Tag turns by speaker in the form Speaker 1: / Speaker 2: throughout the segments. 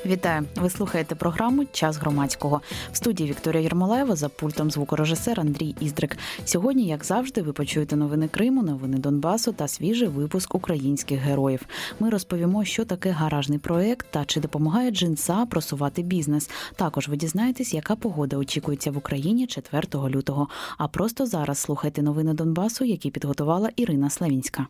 Speaker 1: Вітаю! Ви слухаєте програму «Час громадського». В студії Вікторія Єрмолаєва, за пультом звукорежисер Андрій Іздрик. Сьогодні, як завжди, ви почуєте новини Криму, новини Донбасу та свіжий випуск українських героїв. Ми розповімо, що таке гаражний проєкт та чи допомагає Джинса просувати бізнес. Також ви дізнаєтесь, яка погода очікується в Україні 4 лютого. А просто зараз слухайте новини Донбасу, які підготувала Ірина Славінська.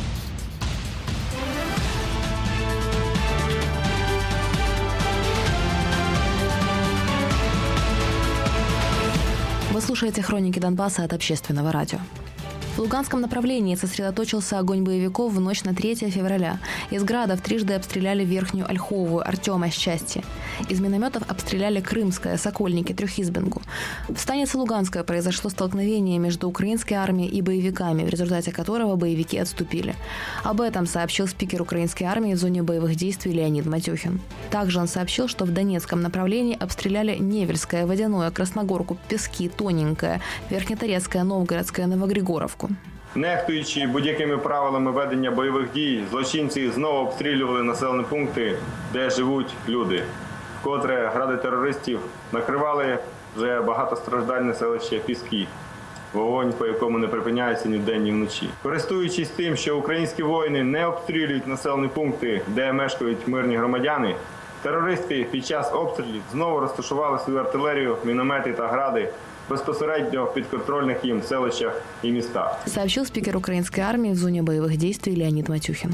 Speaker 2: Вы слушаете «Хроники Донбасса» от Общественного радио. В Луганском направлении сосредоточился огонь боевиков в ночь на 3 февраля. Из градов трижды обстреляли Верхнюю Ольховую, Артема, Счастье. Из минометов обстреляли Крымское, Сокольники, Трехизбингу. В станице Луганская произошло столкновение между украинской армией и боевиками, в результате которого боевики отступили. Об этом сообщил спикер украинской армии в зоне боевых действий Леонид Матюхин. Также он сообщил, что в Донецком направлении обстреляли Невельское, Водяное, Красногорку, Пески, Тоненькое, Верхнеторецкое, Новгородское, Новогригоровку.
Speaker 3: Нехтуючи будь-якими правилами ведення бойових дій, злочинці знову обстрілювали населені пункти, де живуть люди. Вкотре гради терористів накривали вже багатостраждальне селище Піски. Вогонь, по якому не припиняється ні вдень, ні вночі. Користуючись тим, що українські воїни не обстрілюють населені пункти, де мешкають мирні громадяни, терористи під час обстрілів знову розташували свою артилерію, міномети та гради безпосередньо в підконтрольних їм селищах і містах.
Speaker 2: Сообщил спикер украинской армии в зоне боевых действий Леонид Матюхин.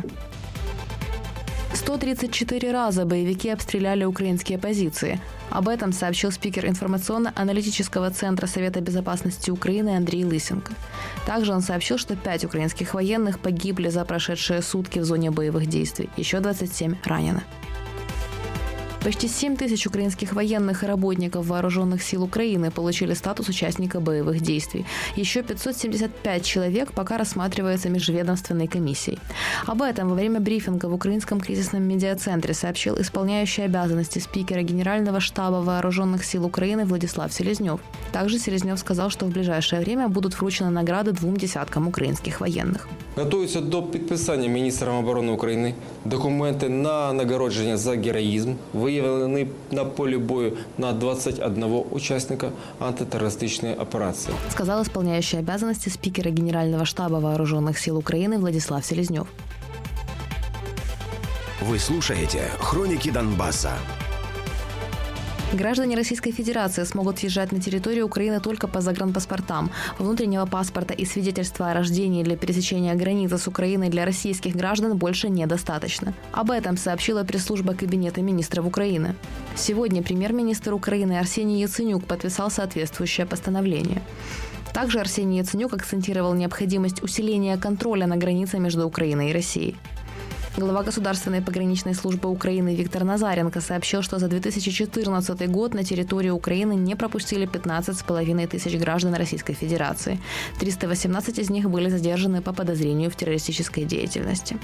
Speaker 2: 134 раза боевики обстреляли украинские позиции. Об этом сообщил спикер информационно-аналитического центра Совета безопасности Украины Андрей Лысенко. Также он сообщил, что 5 украинских военных погибли за прошедшие сутки в зоне боевых действий. Еще 27 ранены. Почти 7 тысяч украинских военных и работников вооруженных сил Украины получили статус участника боевых действий. Еще 575 человек пока рассматривается межведомственной комиссией. Об этом во время брифинга в Украинском кризисном медиацентре сообщил исполняющий обязанности спикера Генерального штаба вооруженных сил Украины Владислав Селезнев. Также Селезнев сказал, что в ближайшее время будут вручены награды 2 десяткам украинских военных.
Speaker 4: Готуються до підписання міністром оборони України документи на нагородження за героїзм, виявлені на полі бою на 21 учасника антитеррористичної операції.
Speaker 2: Сказал исполняющий обязанности спикера Генерального штаба вооруженных сил Украины Владислав Селезнев.
Speaker 5: Вы слушаете «Хроники Донбасса».
Speaker 2: Граждане Российской Федерации смогут въезжать на территорию Украины только по загранпаспортам. Внутреннего паспорта и свидетельства о рождении для пересечения границы с Украиной для российских граждан больше недостаточно. Об этом сообщила пресс-служба Кабинета министров Украины. Сегодня премьер-министр Украины Арсений Яценюк подписал соответствующее постановление. Также Арсений Яценюк акцентировал необходимость усиления контроля на границе между Украиной и Россией. Глава Государственной пограничной службы Украины Виктор Назаренко сообщил, что за 2014 год на территорию Украины не пропустили 15,5 тысяч граждан Российской Федерации. 318 из них были задержаны по подозрению в террористической деятельности.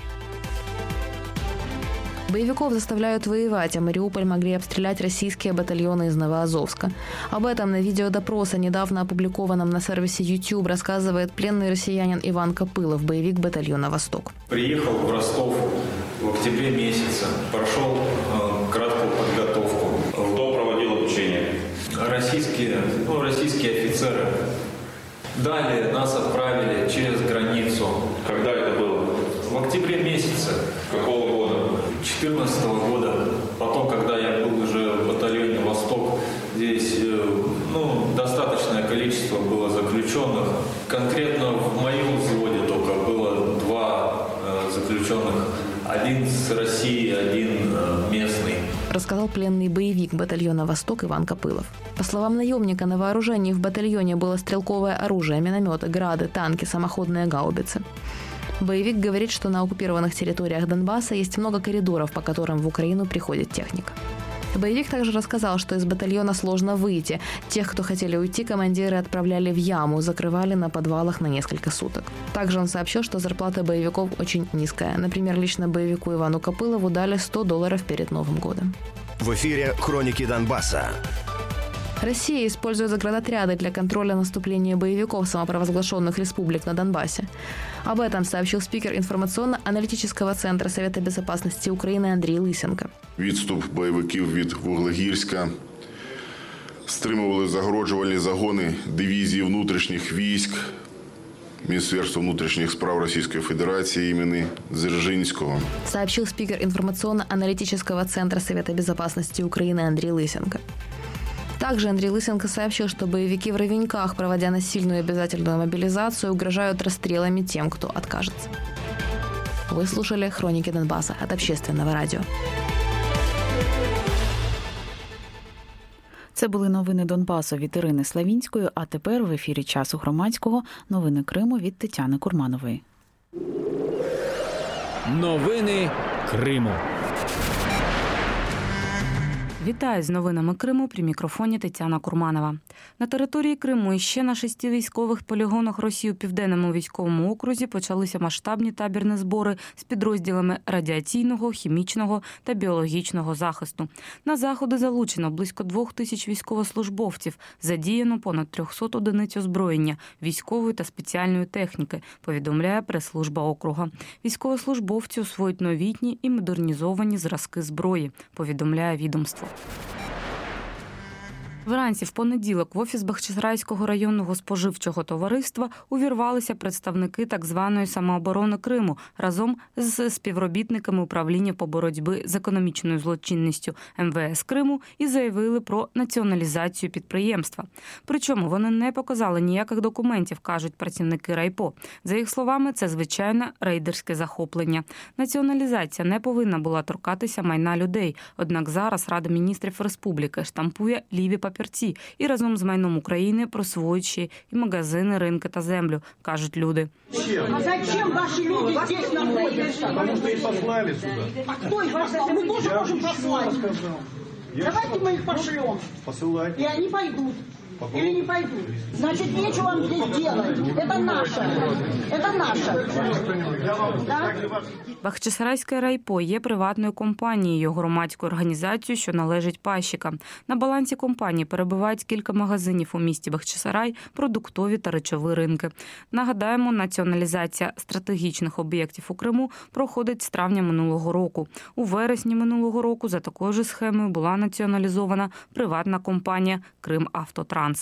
Speaker 2: Боевиков заставляют воевать, а Мариуполь могли обстрелять российские батальоны из Новоазовска. Об этом на видеодопросе, недавно опубликованном на сервисе YouTube, рассказывает пленный россиянин Иван Копылов, боевик батальона «Восток».
Speaker 6: Приехал в Ростов в октябре месяце, прошел краткую подготовку, кто проводил обучение. Российские офицеры. Далее нас отправили через границу. Когда это было? В октябре месяце. Какого года? 2014 года. Потом, когда я был уже в батальоне «Восток», здесь достаточное количество было заключенных. Конкретно в моем взводе только было 2 заключенных. Один с России, один местный.
Speaker 2: Рассказал пленный боевик батальона «Восток» Иван Копылов. По словам наемника, на вооружении в батальоне было стрелковое оружие, минометы, грады, танки, самоходные гаубицы. Боевик говорит, что на оккупированных территориях Донбасса есть много коридоров, по которым в Украину приходит техника. Боевик также рассказал, что из батальона сложно выйти. Тех, кто хотели уйти, командиры отправляли в яму, закрывали на подвалах на несколько суток. Также он сообщил, что зарплата боевиков очень низкая. Например, лично боевику Ивану Копылову дали $100 перед Новым годом.
Speaker 5: В эфире «Хроники Донбасса».
Speaker 2: Россия использует заградотряды для контроля наступления боевиков самопровозглашенных республик на Донбассе. Об этом сообщил спикер информационно-аналитического центра Совета безопасности Украины Андрій Лисенко.
Speaker 7: Відступ бойовиків від Вуглегірська стримували загороджувальні загони дивізії внутрішніх військ Министерства внутренних справ Российской Федерации имени Дзержинского.
Speaker 2: Сообщил спикер информационно-аналитического центра Совета безопасности Украины Андрій Лисенко. Также Андрій Лисенко сообщил, что боевики в Ровеньках, проводя насильную обязательную мобилизацию, угрожают расстрелами тем, кто откажется. Вы слушали «Хроники Донбасса» от Общественного радио.
Speaker 1: Це були новини Донбасу від Ірини Славінської, а тепер в ефірі «Часу громадського» новини Криму від Тетяни Курманової.
Speaker 8: Новини Криму.
Speaker 9: Вітаю з новинами Криму, при мікрофоні Тетяна Курманова. На території Криму і ще на 6 військових полігонах Росії у Південному військовому окрузі почалися масштабні табірні збори з підрозділами радіаційного, хімічного та біологічного захисту. На заходи залучено близько 2000 військовослужбовців, задіяно понад 300 одиниць озброєння, військової та спеціальної техніки, повідомляє прес-служба округа. Військовослужбовці освоюють новітні і модернізовані зразки зброї, повідомляє відомство. Вранці в понеділок в офіс Бахчисарайського районного споживчого товариства увірвалися представники так званої самооборони Криму разом з співробітниками управління по боротьбі з економічною злочинністю МВС Криму і заявили про націоналізацію підприємства. Причому вони не показали ніяких документів, кажуть працівники райпо. За їх словами, це звичайне рейдерське захоплення. Націоналізація не повинна була торкатися майна людей, однак зараз Рада міністрів республіки штампує ліві папірці і разом з майном України присвоюють ще і магазини, ринки та землю, кажуть люди.
Speaker 10: А зачем ваші люди здесь знаходяться?
Speaker 11: Потому что их послали сюда.
Speaker 10: А кто их послал? Мы тоже можем послать. Давайте мы их пошлем.
Speaker 11: Посылайте.
Speaker 10: И они пойдут. Или не пойдут. Значит, нечего вам здесь делать. Это наше. Это наше. Да?
Speaker 9: Бахчисарайське райпо є приватною компанією, громадською організацією, що належить пайщикам. На балансі компанії перебувають кілька магазинів у місті Бахчисарай, продуктові та речові ринки. Нагадаємо, націоналізація стратегічних об'єктів у Криму проходить з травня минулого року. У вересні минулого року за такою ж схемою була націоналізована приватна компанія «Кримавтотранс».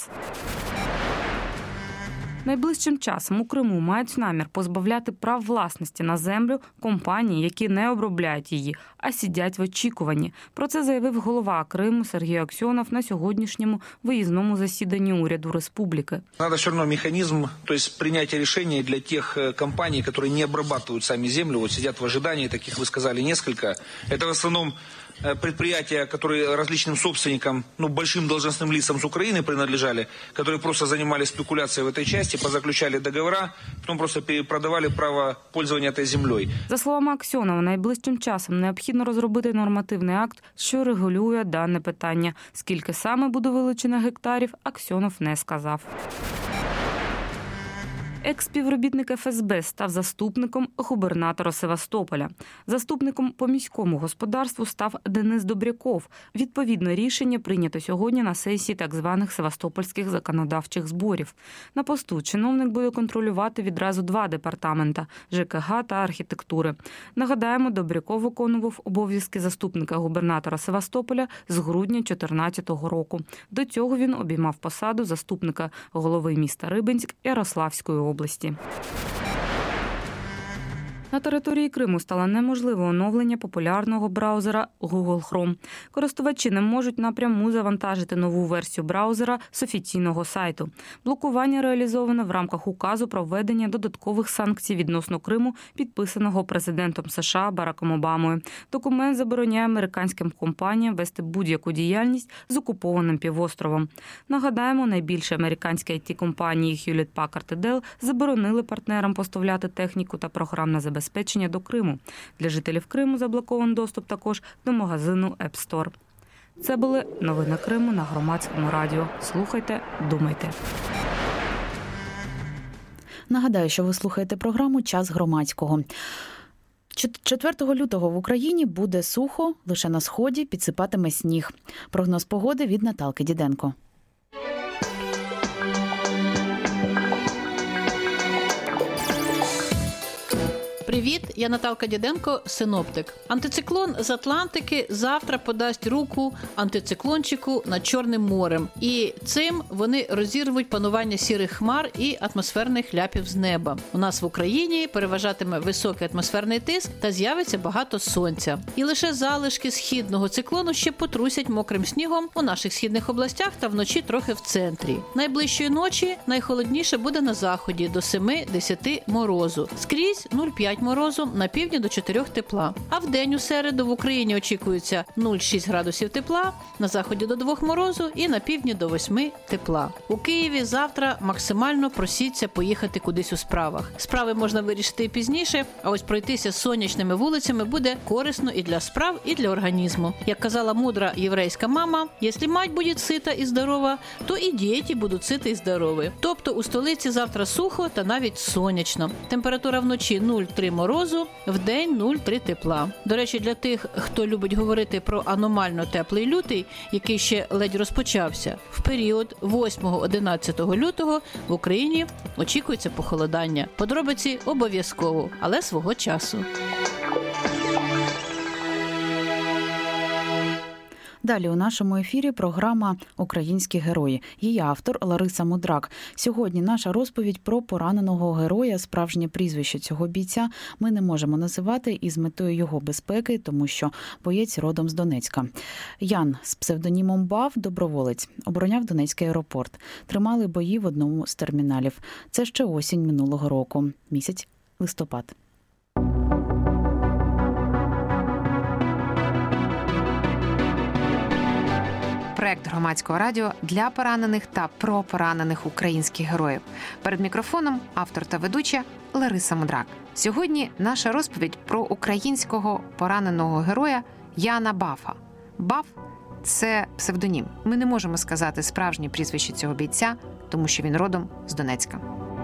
Speaker 9: Найближчим часом у Криму мають намір позбавляти прав власності на землю компанії, які не обробляють її, а сидять в очікуванні. Про це заявив голова Криму Сергій Аксьонов на сьогоднішньому виїзному засіданні уряду республіки.
Speaker 12: Надо все равно механизм, то есть принятие решения для тех компаний, которые не обрабатывают сами землю, вот сидят в ожидании, таких вы сказали несколько. Это в основном предприятия, которые различным собственникам, большим должностным лицам с Украины принадлежали, которые просто занимались спекуляцией в этой части, позаключали договора, потом просто перепродавали право пользования этой землей.
Speaker 9: За словами Аксьонова, найближчим часом необхідно розробити нормативний акт, що регулює дане питання. Скільки саме буде вилучено гектарів, Аксьонов не сказав. Екс-співробітник ФСБ став заступником губернатора Севастополя. Заступником по міському господарству став Денис Добряков. Відповідне рішення прийнято сьогодні на сесії так званих севастопольських законодавчих зборів. На посту чиновник буде контролювати відразу 2 департамента – ЖКГ та архітектури. Нагадаємо, Добряков виконував обов'язки заступника губернатора Севастополя з грудня 2014 року. До цього він обіймав посаду заступника голови міста Рибинськ Ярославської області. На території Криму стало неможливе оновлення популярного браузера Google Chrome. Користувачі не можуть напряму завантажити нову версію браузера з офіційного сайту. Блокування реалізовано в рамках указу про введення додаткових санкцій відносно Криму, підписаного президентом США Бараком Обамою. Документ забороняє американським компаніям вести будь-яку діяльність з окупованим півостровом. Нагадаємо, найбільші американські IT-компанії Hewlett-Packard і Dell заборонили партнерам поставляти техніку та програмне забезпечення до Криму. Для жителів Криму заблокований доступ також до магазину App Store. Це були новини Криму на Громадському радіо. Слухайте, думайте.
Speaker 1: Нагадаю, що ви слухаєте програму «Час громадського». 4 лютого в Україні буде сухо, лише на сході підсипатиме сніг. Прогноз погоди від Наталки Діденко.
Speaker 13: Привіт, я Наталка Діденко, синоптик. Антициклон з Атлантики завтра подасть руку антициклончику над Чорним морем. І цим вони розірвуть панування сірих хмар і атмосферних ляпів з неба. У нас в Україні переважатиме високий атмосферний тиск та з'явиться багато сонця. І лише залишки східного циклону ще потрусять мокрим снігом у наших східних областях та вночі трохи в центрі. Найближчої ночі найхолодніше буде на заході до 7-10 морозу. Скрізь 0,5 морозу, на півдні до 4 тепла. А в день у середу в Україні очікується 0,6 градусів тепла, на заході до 2 морозу і на півдні до 8 тепла. У Києві завтра максимально просіться поїхати кудись у справах. Справи можна вирішити і пізніше, а ось пройтися сонячними вулицями буде корисно і для справ, і для організму. Як казала мудра єврейська мама, якщо мать буде сита і здорова, то і діти будуть ситі і здорові. Тобто у столиці завтра сухо та навіть сонячно. Температура вночі 0,3 морозу, вдень 0,3 тепла. До речі, для тих, хто любить говорити про аномально теплий лютий, який ще ледь розпочався, в період 8-11 лютого в Україні очікується похолодання. Подробиці обов'язково, але свого часу.
Speaker 1: Далі у нашому ефірі програма «Українські герої». Її автор Лариса Мудрак. Сьогодні наша розповідь про пораненого героя. Справжнє прізвище цього бійця ми не можемо називати із метою його безпеки, тому що боєць родом з Донецька. Ян з псевдонімом Бав – доброволець. Обороняв Донецький аеропорт. Тримали бої в одному з терміналів. Це ще осінь минулого року. Місяць листопад.
Speaker 14: Проект Громадського радіо для поранених та про поранених українських героїв. Перед мікрофоном автор та ведуча Лариса Мудрак. Сьогодні наша розповідь про українського пораненого героя Яна Бафа. Баф – це псевдонім. Ми не можемо сказати справжнє прізвище цього бійця, тому що він родом з Донецька.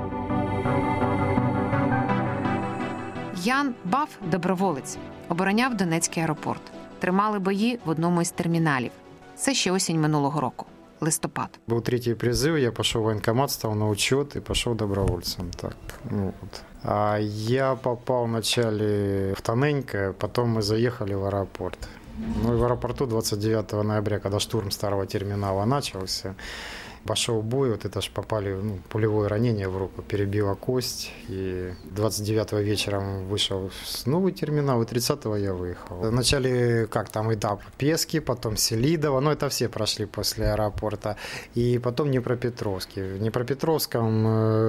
Speaker 14: Ян Баф – доброволець. Обороняв Донецький аеропорт. Тримали бої в одному із терміналів. Це ще осінь минулого року, листопад.
Speaker 15: Был третий призыв, я пошел в военкомат, стал на учет и пошел добровольцем. Так, вот. А я попал вначале в Тоненько, потом мы заехали в аэропорт. Ну и в аэропорту 29 ноября, когда штурм старого терминала начался, пошел бой, вот это ж попали, пулевое ранение в руку, перебила кость. И 29-го вечером вышел с новый терминал, и 30-го я выехал. Вначале, там этап Пески, потом Селидово, это все прошли после аэропорта. И потом Днепропетровский. В Днепропетровском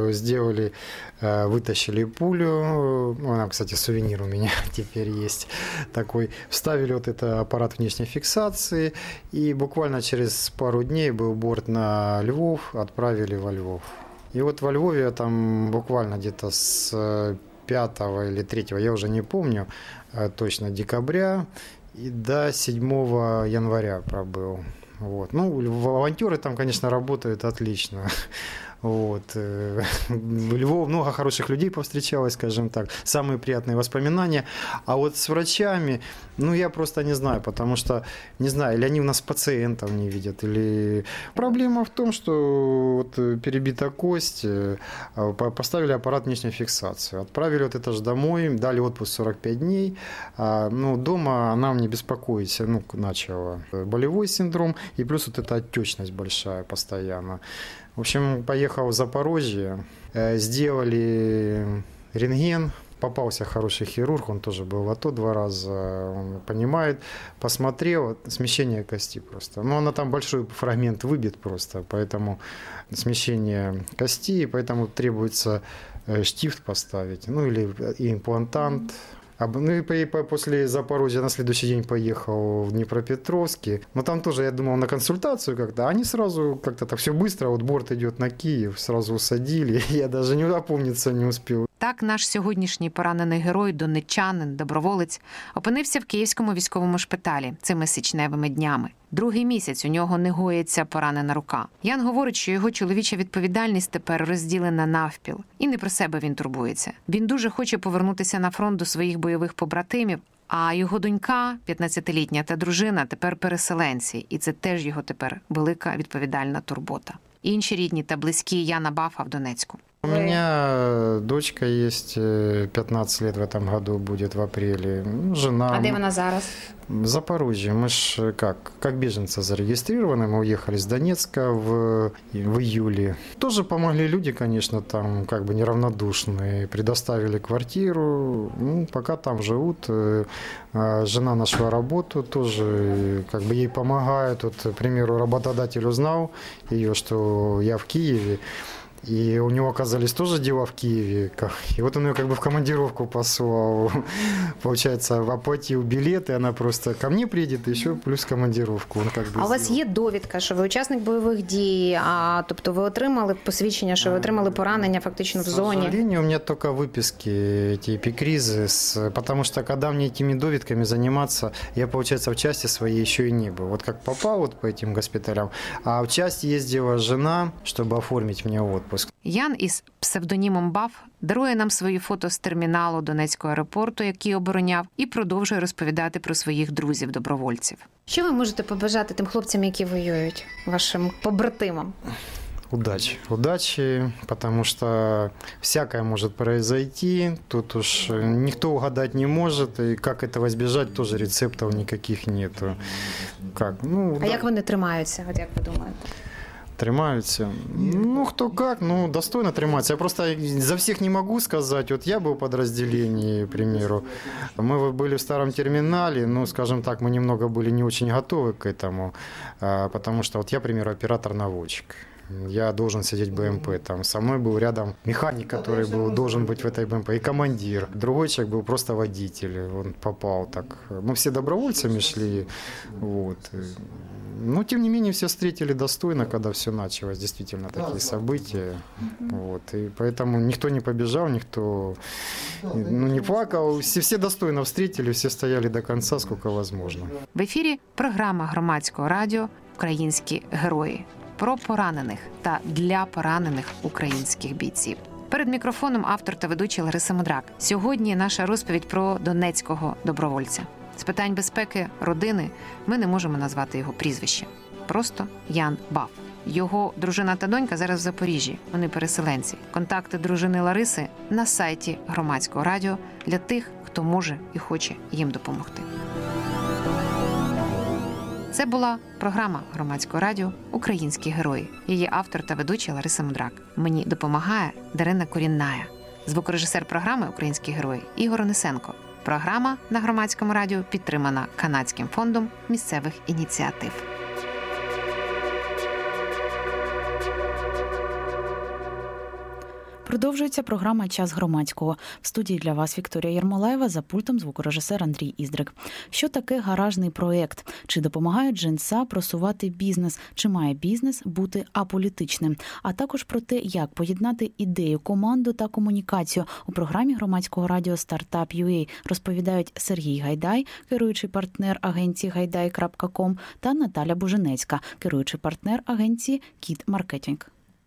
Speaker 15: вытащили пулю. Она, кстати, сувенир у меня теперь есть такой. Вставили вот это аппарат внешней фиксации. И буквально через пару дней был борт на Львов, отправили во Львов. И вот во Львове я там буквально где-то с 5 или 3, я уже не помню точно, декабря и до 7 января пробыл. Вот. Волонтеры там, конечно, работают отлично. Вот. В Львове много хороших людей повстречалось, скажем так. Самые приятные воспоминания. А вот с врачами, я просто не знаю, потому что, не знаю, или они у нас пациентов не видят, или... Проблема в том, что перебита кость, поставили аппарат внешней фиксации, отправили это же домой, дали отпуск 45 дней. Дома она мне беспокоить начала. Болевой синдром, и плюс эта отечность большая постоянно. В общем, поехал в Запорожье, сделали рентген, попался хороший хирург, он тоже был в АТО 2 раза, он понимает, посмотрел, смещение кости просто. Она там большой фрагмент выбит просто, поэтому смещение кости, поэтому требуется штифт поставить, или имплантант. И после Запорожья на следующий день поехал в Днепропетровский. Но там тоже, я думал, на консультацию как-то. Они сразу как-то так все быстро, борт идет на Киев, сразу усадили. Я даже не опомниться не успел.
Speaker 14: Так наш сьогоднішній поранений герой, донеччанин, доброволець, опинився в Київському військовому шпиталі цими січневими днями. Другий місяць у нього не гоїться поранена рука. Ян говорить, що його чоловіча відповідальність тепер розділена навпіл. І не про себе він турбується. Він дуже хоче повернутися на фронт до своїх бойових побратимів, а його донька, 15-літня, та дружина тепер переселенці. І це теж його тепер велика відповідальна турбота. Інші рідні та близькі Яна Бафа в Донецьку.
Speaker 15: У меня дочка есть, 15 лет в этом году будет в апреле. Жена.
Speaker 14: А де вона зараз?
Speaker 15: В Запорожье. Мы ж как беженцы зарегистрированы. Мы уехали с Донецка в июле. Тоже помогли люди, конечно, там как бы неравнодушные. Предоставили квартиру. Пока там живут. Жена нашла работу, тоже как бы ей помогают. Вот, к примеру, работодатель узнал ее, что я в Киеве. И у него оказались тоже дела в Киеве. И вот он ее как бы в командировку послал. Получается, оплатил билет, и она просто ко мне приедет, еще плюс командировку. Он как бы
Speaker 14: а у вас є довідка, що ви учасник бойових дій, тобто ви отримали посвідчення, що ви отримали поранення фактично в зоні?
Speaker 15: К сожалению, у меня только выписки, эти эпикризы, потому что когда мне этими довідками заниматься, я, получается, в части своей еще и не был. Вот как попал вот по этим госпиталям, а в части ездила жена, чтобы оформить мне отпуск.
Speaker 14: Ян із псевдонімом Баф дарує нам свої фото з терміналу Донецького аеропорту, який обороняв, і продовжує розповідати про своїх друзів-добровольців. Що ви можете побажати тим хлопцям, які воюють, вашим побратимам?
Speaker 15: Удачи. Удачи, потому что всякое может произойти. Тут уж никто угадать не может. И как этого избежать, тоже рецептов никаких нету.
Speaker 14: Як вони тримаються, от як ви думаєте?
Speaker 15: Тримаються. Кто как, достойно триматься. Я просто за всех не могу сказать. Вот я был в подразделении, к примеру. Мы были в старом терминале, скажем так, мы немного были не очень готовы к этому, потому что вот я, к примеру, оператор-наводчик. Я должен сидеть в БМП. Там со мной был рядом механик, который должен быть в этой БМП, и командир. Другой человек был просто водитель. Он попал так. Мы все добровольцами шли. Вот. Но, тем не менее, все встретили достойно, когда все началось. Действительно, такие события. Вот. И поэтому никто не побежал, никто не плакал. Все достойно встретили, все стояли до конца, сколько возможно.
Speaker 14: В ефірі програма Громадського радіо «Українські герої». Про поранених та для поранених українських бійців. Перед мікрофоном автор та ведучий Лариса Мудрак. Сьогодні наша розповідь про донецького добровольця. З питань безпеки родини ми не можемо назвати його прізвище. Просто Ян Баф. Його дружина та донька зараз в Запоріжжі. Вони переселенці. Контакти дружини Лариси на сайті Громадського радіо для тих, хто може і хоче їм допомогти. Це була програма Громадського радіо «Українські герої». Її автор та ведуча Лариса Мудрак. Мені допомагає Дарина Корінная. Звукорежисер програми «Українські герої» Ігор Онисенко. Програма на Громадському радіо підтримана Канадським фондом місцевих ініціатив.
Speaker 1: Продовжується програма «Час громадського». В студії для вас Вікторія Єрмолаєва, за пультом звукорежисер Андрій Іздрик. Що таке гаражний проєкт? Чи допомагають джинса просувати бізнес? Чи має бізнес бути аполітичним? А також про те, як поєднати ідею, команду та комунікацію у програмі громадського радіо «Startup.ua» розповідають Сергій Гайдай, керуючий партнер агенції gaiday.com, та Наталя Буженецька, керуючий партнер агенції «Кіт Маркетінг».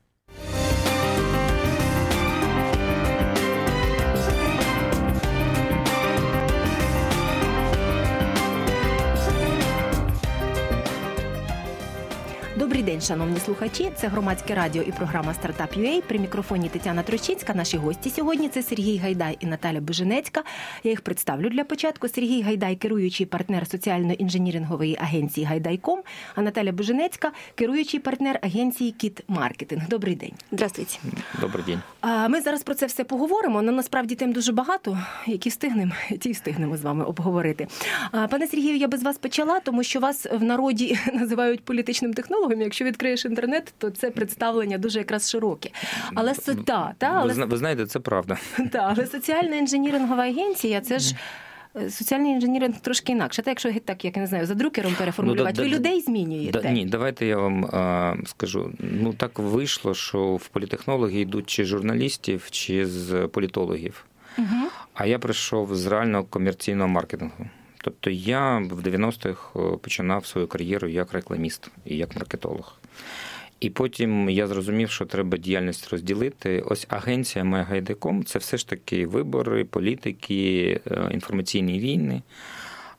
Speaker 16: Добрий день, шановні слухачі. Це Громадське радіо і програма «Startup.ua». При мікрофоні Тетяна Трощинська. Наші гості сьогодні – це Сергій Гайдай і Наталя Буженецька. Я їх представлю для початку. Сергій Гайдай – керуючий партнер соціально-інженірингової агенції «Гайдай.com», а Наталя Буженецька – керуючий партнер агенції «Кіт Маркетинг». Добрий день. Здравствуйте.
Speaker 6: Добрий день.
Speaker 16: Ми зараз про це все поговоримо, але насправді тем дуже багато, які встигнемо, ті встигнемо з вами обговорити. Пане Сергію, я би з вас почала, тому що вас в народі називають політичним технологом. Якщо відкриєш інтернет, то це представлення дуже якраз широке. Але
Speaker 6: ви знаєте, це правда.
Speaker 16: Але соціальна інженірингова агенція, це ж соціальний інженіринг трошки інакше. Та якщо так, як я не знаю, за друкером переформулювати, ви людей змінюєте.
Speaker 6: Ні, давайте я вам скажу. Так вийшло, що в політехнологи йдуть чи з журналістів, чи з політологів. А я прийшов з реального комерційного маркетингу. Тобто я в 90-х починав свою кар'єру як рекламіст і як маркетолог. І потім я зрозумів, що треба діяльність розділити. Ось агенція моя Gaiday.com – це все ж таки вибори, політики, інформаційні війни.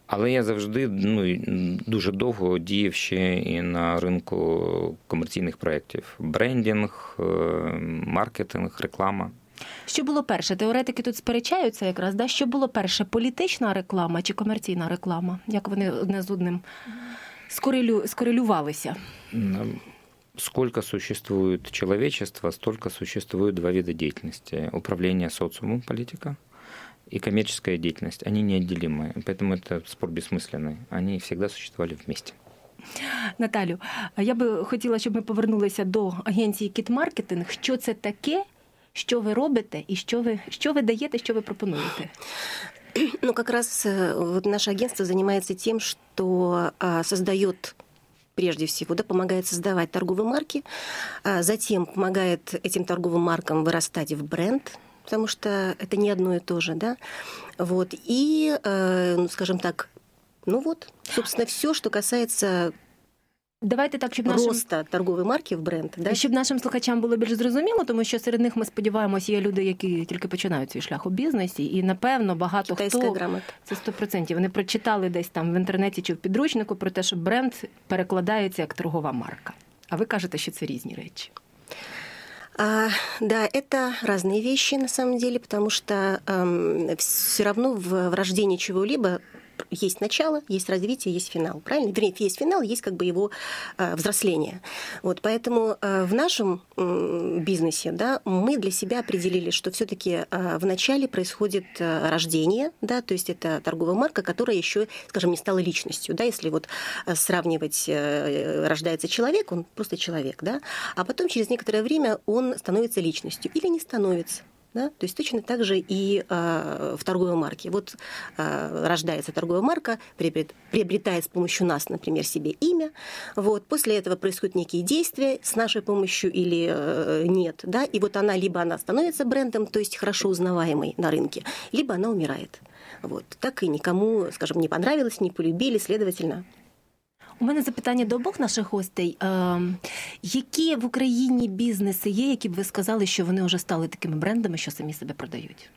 Speaker 17: Але я завжди дуже довго діяв ще і на ринку комерційних проєктів. Брендінг, маркетинг, реклама.
Speaker 16: Що було перше? Теоретики тут сперечаються якраз, да? Що було перше? Політична реклама чи комерційна реклама? Як вони одне з одним скорелювалися?
Speaker 17: Сколько существует человечество, столько существует два вида деятельности. Управление социумом, политика, и коммерческая деятельность. Они неотделимы, поэтому это спор бессмысленный. Они всегда существовали вместе.
Speaker 16: Наталю, я би хотіла, щоб ми повернулися до агенції «Кіт-маркетинг». Що це таке, що ви робите і що ви даєте, що ви пропонуєте?
Speaker 18: Ну, как раз вот наше агентство занимается тем, что создает прежде всего, да, помогает создавать торговые марки, затем помогает этим торговым маркам вырастать в бренд, потому что это не одно и то же, да, вот, и, скажем так, собственно, все, что касается
Speaker 16: Давайте так, щоб
Speaker 18: роста торгової марки в бренд. Да?
Speaker 16: Щоб нашим слухачам було більш зрозуміло, тому що серед них, ми сподіваємося, є люди, які тільки починають свій шлях у бізнесі, і, напевно, багато хто, це 100%, вони прочитали десь там в інтернеті чи в підручнику про те, що бренд перекладається як торгова марка. А ви кажете, що це різні речі.
Speaker 18: Да, это разные вещи на самом деле, потому что все равно в рождении чего-либо есть начало, есть развитие, есть финал. Правильно? Вернее, есть финал, есть как бы его взросление. Вот, поэтому в нашем бизнесе, да, мы для себя определили, что все-таки в начале происходит рождение, да, то есть это торговая марка, которая еще, скажем, не стала личностью. Да, если вот сравнивать, рождается человек, он просто человек, да, а потом через некоторое время он становится личностью или не становится. Да? То есть точно так же и в торговой марке. Вот рождается торговая марка, приобретает с помощью нас, например, себе имя. Вот. После этого происходят некие действия с нашей помощью или нет. Да? И вот она становится брендом, то есть хорошо узнаваемой на рынке, либо она умирает. Вот. Так и никому, скажем, не понравилось, не полюбили, следовательно.
Speaker 16: У мене запитання до обох наших гостей. Які в Україні бізнеси є, які б ви сказали, що вони вже стали такими брендами, що самі себе продають?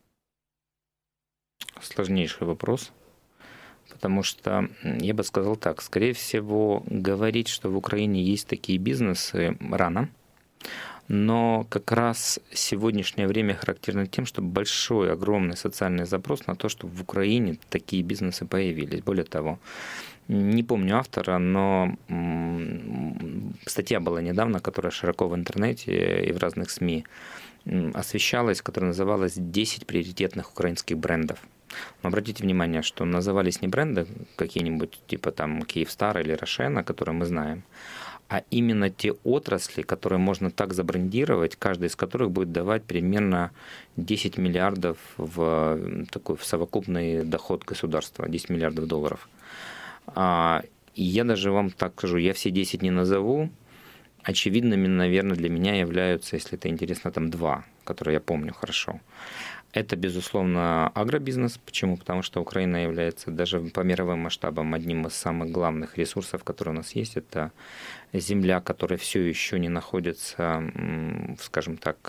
Speaker 17: Сложнейший вопрос. Потому что, я бы сказал так, скорее всего, говорить, что в Украине есть такие бизнесы, рано. Но как раз сегодняшнее время характерно тем, что большой, огромный социальный запрос на то, чтобы в Украине такие бизнесы появились. Более того, не помню автора, но статья была недавно, которая широко в интернете и в разных СМИ освещалась, которая называлась «10 приоритетных украинских брендов». Но обратите внимание, что назывались не бренды какие-нибудь, типа там Киевстар или Рошена, которые мы знаем, а именно те отрасли, которые можно так забрендировать, каждая из которых будет давать примерно 10 миллиардов в такой в совокупный доход государства, 10 миллиардов долларов. И я даже вам так скажу, я все 10 не назову. Очевидными, наверное, для меня являются, если это интересно, там 2, которые я помню хорошо. Это, безусловно, агробизнес. Почему? Потому что Украина является даже по мировым масштабам одним из самых главных ресурсов, которые у нас есть. Это земля, которая все еще не находится, скажем так,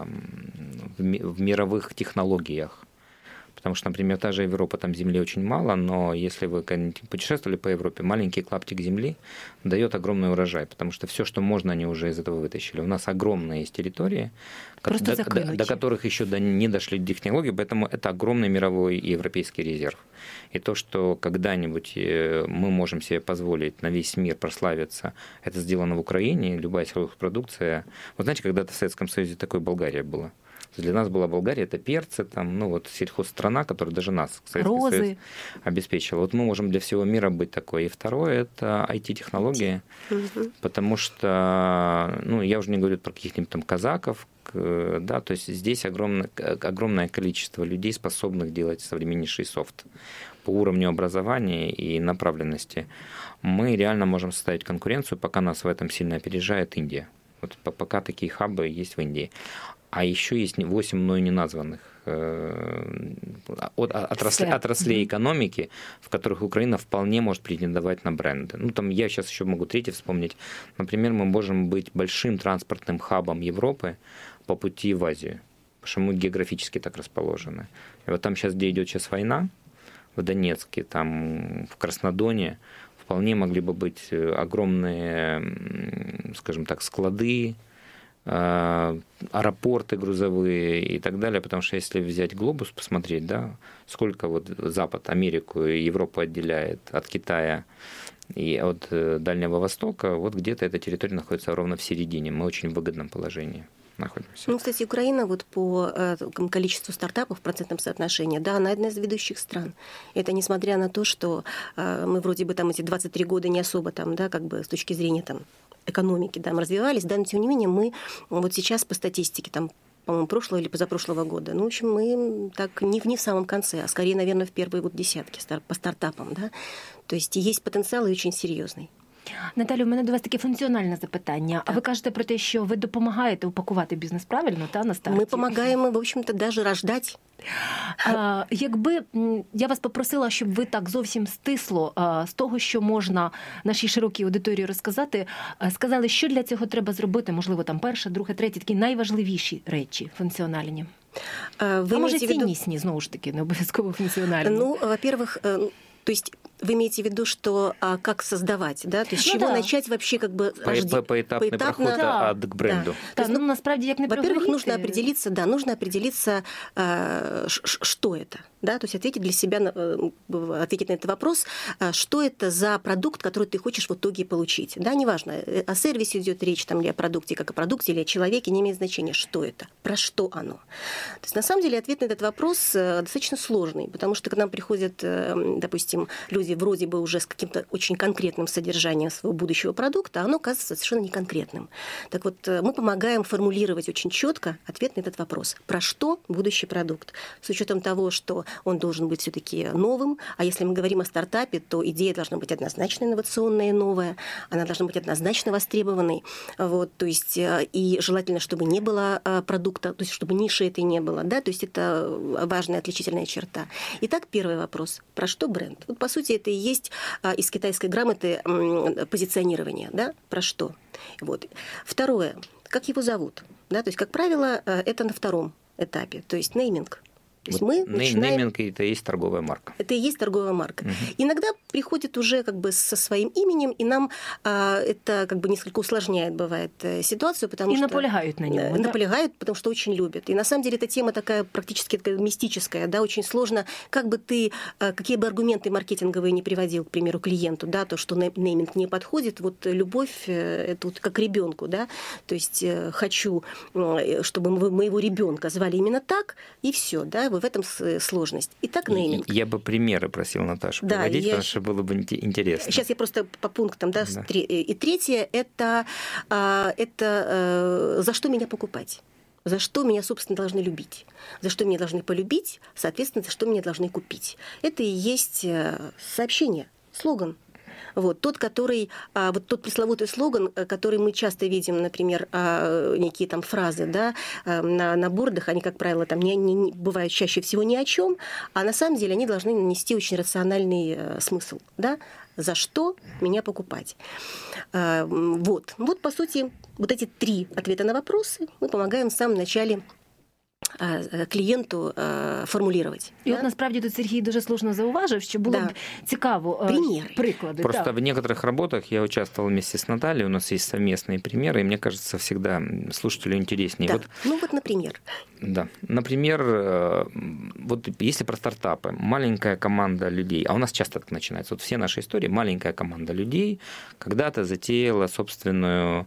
Speaker 17: в мировых технологиях. Потому что, например, та же Европа, там земли очень мало, но если вы путешествовали по Европе, маленький клаптик земли дает огромный урожай, потому что все, что можно, они уже из этого вытащили. У нас огромные есть территории, до которых еще не дошли технологии, поэтому это огромный мировой и европейский резерв. И то, что когда-нибудь мы можем себе позволить на весь мир прославиться, это сделано в Украине, любая сельхозпродукция. Вы знаете, когда-то в Советском Союзе такой Болгария была. Для нас была Болгария, это перцы, там, сельхозстрана, которая даже нас, Советский Союз, обеспечила. Вот мы можем для всего мира быть такой. И второе, это IT-технологии, потому что, я уже не говорю про каких-нибудь там казаков, да, то есть здесь огромное количество людей, способных делать современнейший софт по уровню образования и направленности. Мы реально можем составить конкуренцию, пока нас в этом сильно опережает Индия. Вот пока такие хабы есть в Индии. А еще есть 8 мною неназванных отраслей экономики, в которых Украина вполне может претендовать на бренды. Я сейчас еще могу третий вспомнить. Например, мы можем быть большим транспортным хабом Европы по пути в Азию, потому что мы географически так расположены. И вот там сейчас, где идет сейчас война, в Донецке, там, в Краснодоне вполне могли бы быть огромные, скажем так, склады, аэропорты грузовые и так далее, потому что если взять глобус, посмотреть, да, сколько вот Запад, Америку и Европу отделяет от Китая и от Дальнего Востока, вот где-то эта территория находится ровно в середине. Мы в очень выгодном положении находимся.
Speaker 18: Ну, кстати, Украина вот по количеству стартапов в процентном соотношении, да, она одна из ведущих стран. Это несмотря на то, что мы вроде бы там эти 23 года не особо там, да, как бы с точки зрения там экономики, да, мы развивались, да, но тем не менее мы вот сейчас по статистике там, по-моему, прошлого или позапрошлого года, ну, в общем, мы так не в самом конце, а скорее, наверное, в первые вот десятки по стартапам, да. То есть есть потенціал і очень серйозний.
Speaker 16: Наталю, у мене до вас таке функціональне запитання. Так. А ви кажете про те, що ви допомагаєте упакувати бізнес правильно, та, на старті?
Speaker 18: Ми допомагаємо, в общем-то, навіть рождати.
Speaker 16: Якби я вас попросила, щоб ви так зовсім стисло з того, що можна нашій широкій аудиторії розказати, сказали, що для цього треба зробити, можливо, там перше, друге, третє, такі найважливіші речі функціональні. А може ціннісні, знову ж таки, не обов'язково функціональні?
Speaker 18: Ну, во-первых, то есть вы имеете в виду, что как создавать, да? То есть с чего начать вообще как бы
Speaker 17: поэтапный проход к бренду.
Speaker 18: Да. Ну, насправді, як не во-первых, нужно определиться, что это. Да? То есть ответить для себя, ответить на этот вопрос, что это за продукт, который ты хочешь в итоге получить. Да? Неважно, о сервисе идет речь, там, или о продукте, как о продукте, или о человеке, не имеет значения, что это, про что оно. То есть на самом деле ответ на этот вопрос достаточно сложный, потому что к нам приходят, допустим, люди вроде бы уже с каким-то очень конкретным содержанием своего будущего продукта, а оно оказывается совершенно неконкретным. Так вот, мы помогаем формулировать очень четко ответ на этот вопрос. Про что будущий продукт? С учетом того, что он должен быть все-таки новым, а если мы говорим о стартапе, то идея должна быть однозначно инновационная и новая, она должна быть однозначно востребованной, вот, то есть и желательно, чтобы не было продукта, то есть чтобы ниши этой не было, да, то есть это важная отличительная черта. Итак, первый вопрос. Про что бренд? Вот, по сути, это и есть из китайской грамоты позиционирование, да, про что. Вот. Второе. Как его зовут? Да, то есть, как правило, это на втором этапе, то есть нейминг. То есть мы начинаем...
Speaker 17: Нейминг – это и есть торговая марка.
Speaker 18: Это и есть торговая марка. Иногда приходит уже как бы со своим именем, и нам это как бы несколько усложняет, бывает, ситуацию, потому что...
Speaker 16: наполягают на нем.
Speaker 18: Наполягают, потому что очень любят. И на самом деле эта тема такая практически такая мистическая, да, очень сложно, как бы ты, какие бы аргументы маркетинговые не приводил, к примеру, клиенту, да, то, что нейминг не подходит, вот любовь, это вот как ребенку, да, то есть хочу, чтобы моего ребенка звали именно так, и все, да, в этом сложность. Итак, нейминг.
Speaker 17: Я бы примеры просил Наташу приводить, потому что было бы интересно.
Speaker 18: Сейчас я просто по пунктам. Да. И третье – это за что меня покупать. За что меня, собственно, должны любить. За что меня должны полюбить, соответственно, за что меня должны купить. Это и есть сообщение, слоган. Вот, тот тот пресловутый слоган, который мы часто видим, например, некие там фразы, да, на бордах, они, как правило, там не бывают чаще всего ни о чем, а на самом деле они должны нести очень рациональный смысл, да, за что меня покупать. Вот, по сути, вот эти 3 ответа на вопросы мы помогаем в самом начале клієнту формулювати.
Speaker 16: І от насправді тут Сергій дуже слушно зауважив, що було б цікаво приклади.
Speaker 17: Просто в некоторых работах я участвовал вместе с Натальей, у нас есть совместные примеры, и мне кажется, всегда слушателю интереснее.
Speaker 18: Да. Вот, например.
Speaker 17: Да. Например, вот если про стартапы, маленькая команда людей, а у нас часто так начинается, вот все наши истории, маленькая команда людей когда-то затеяла собственную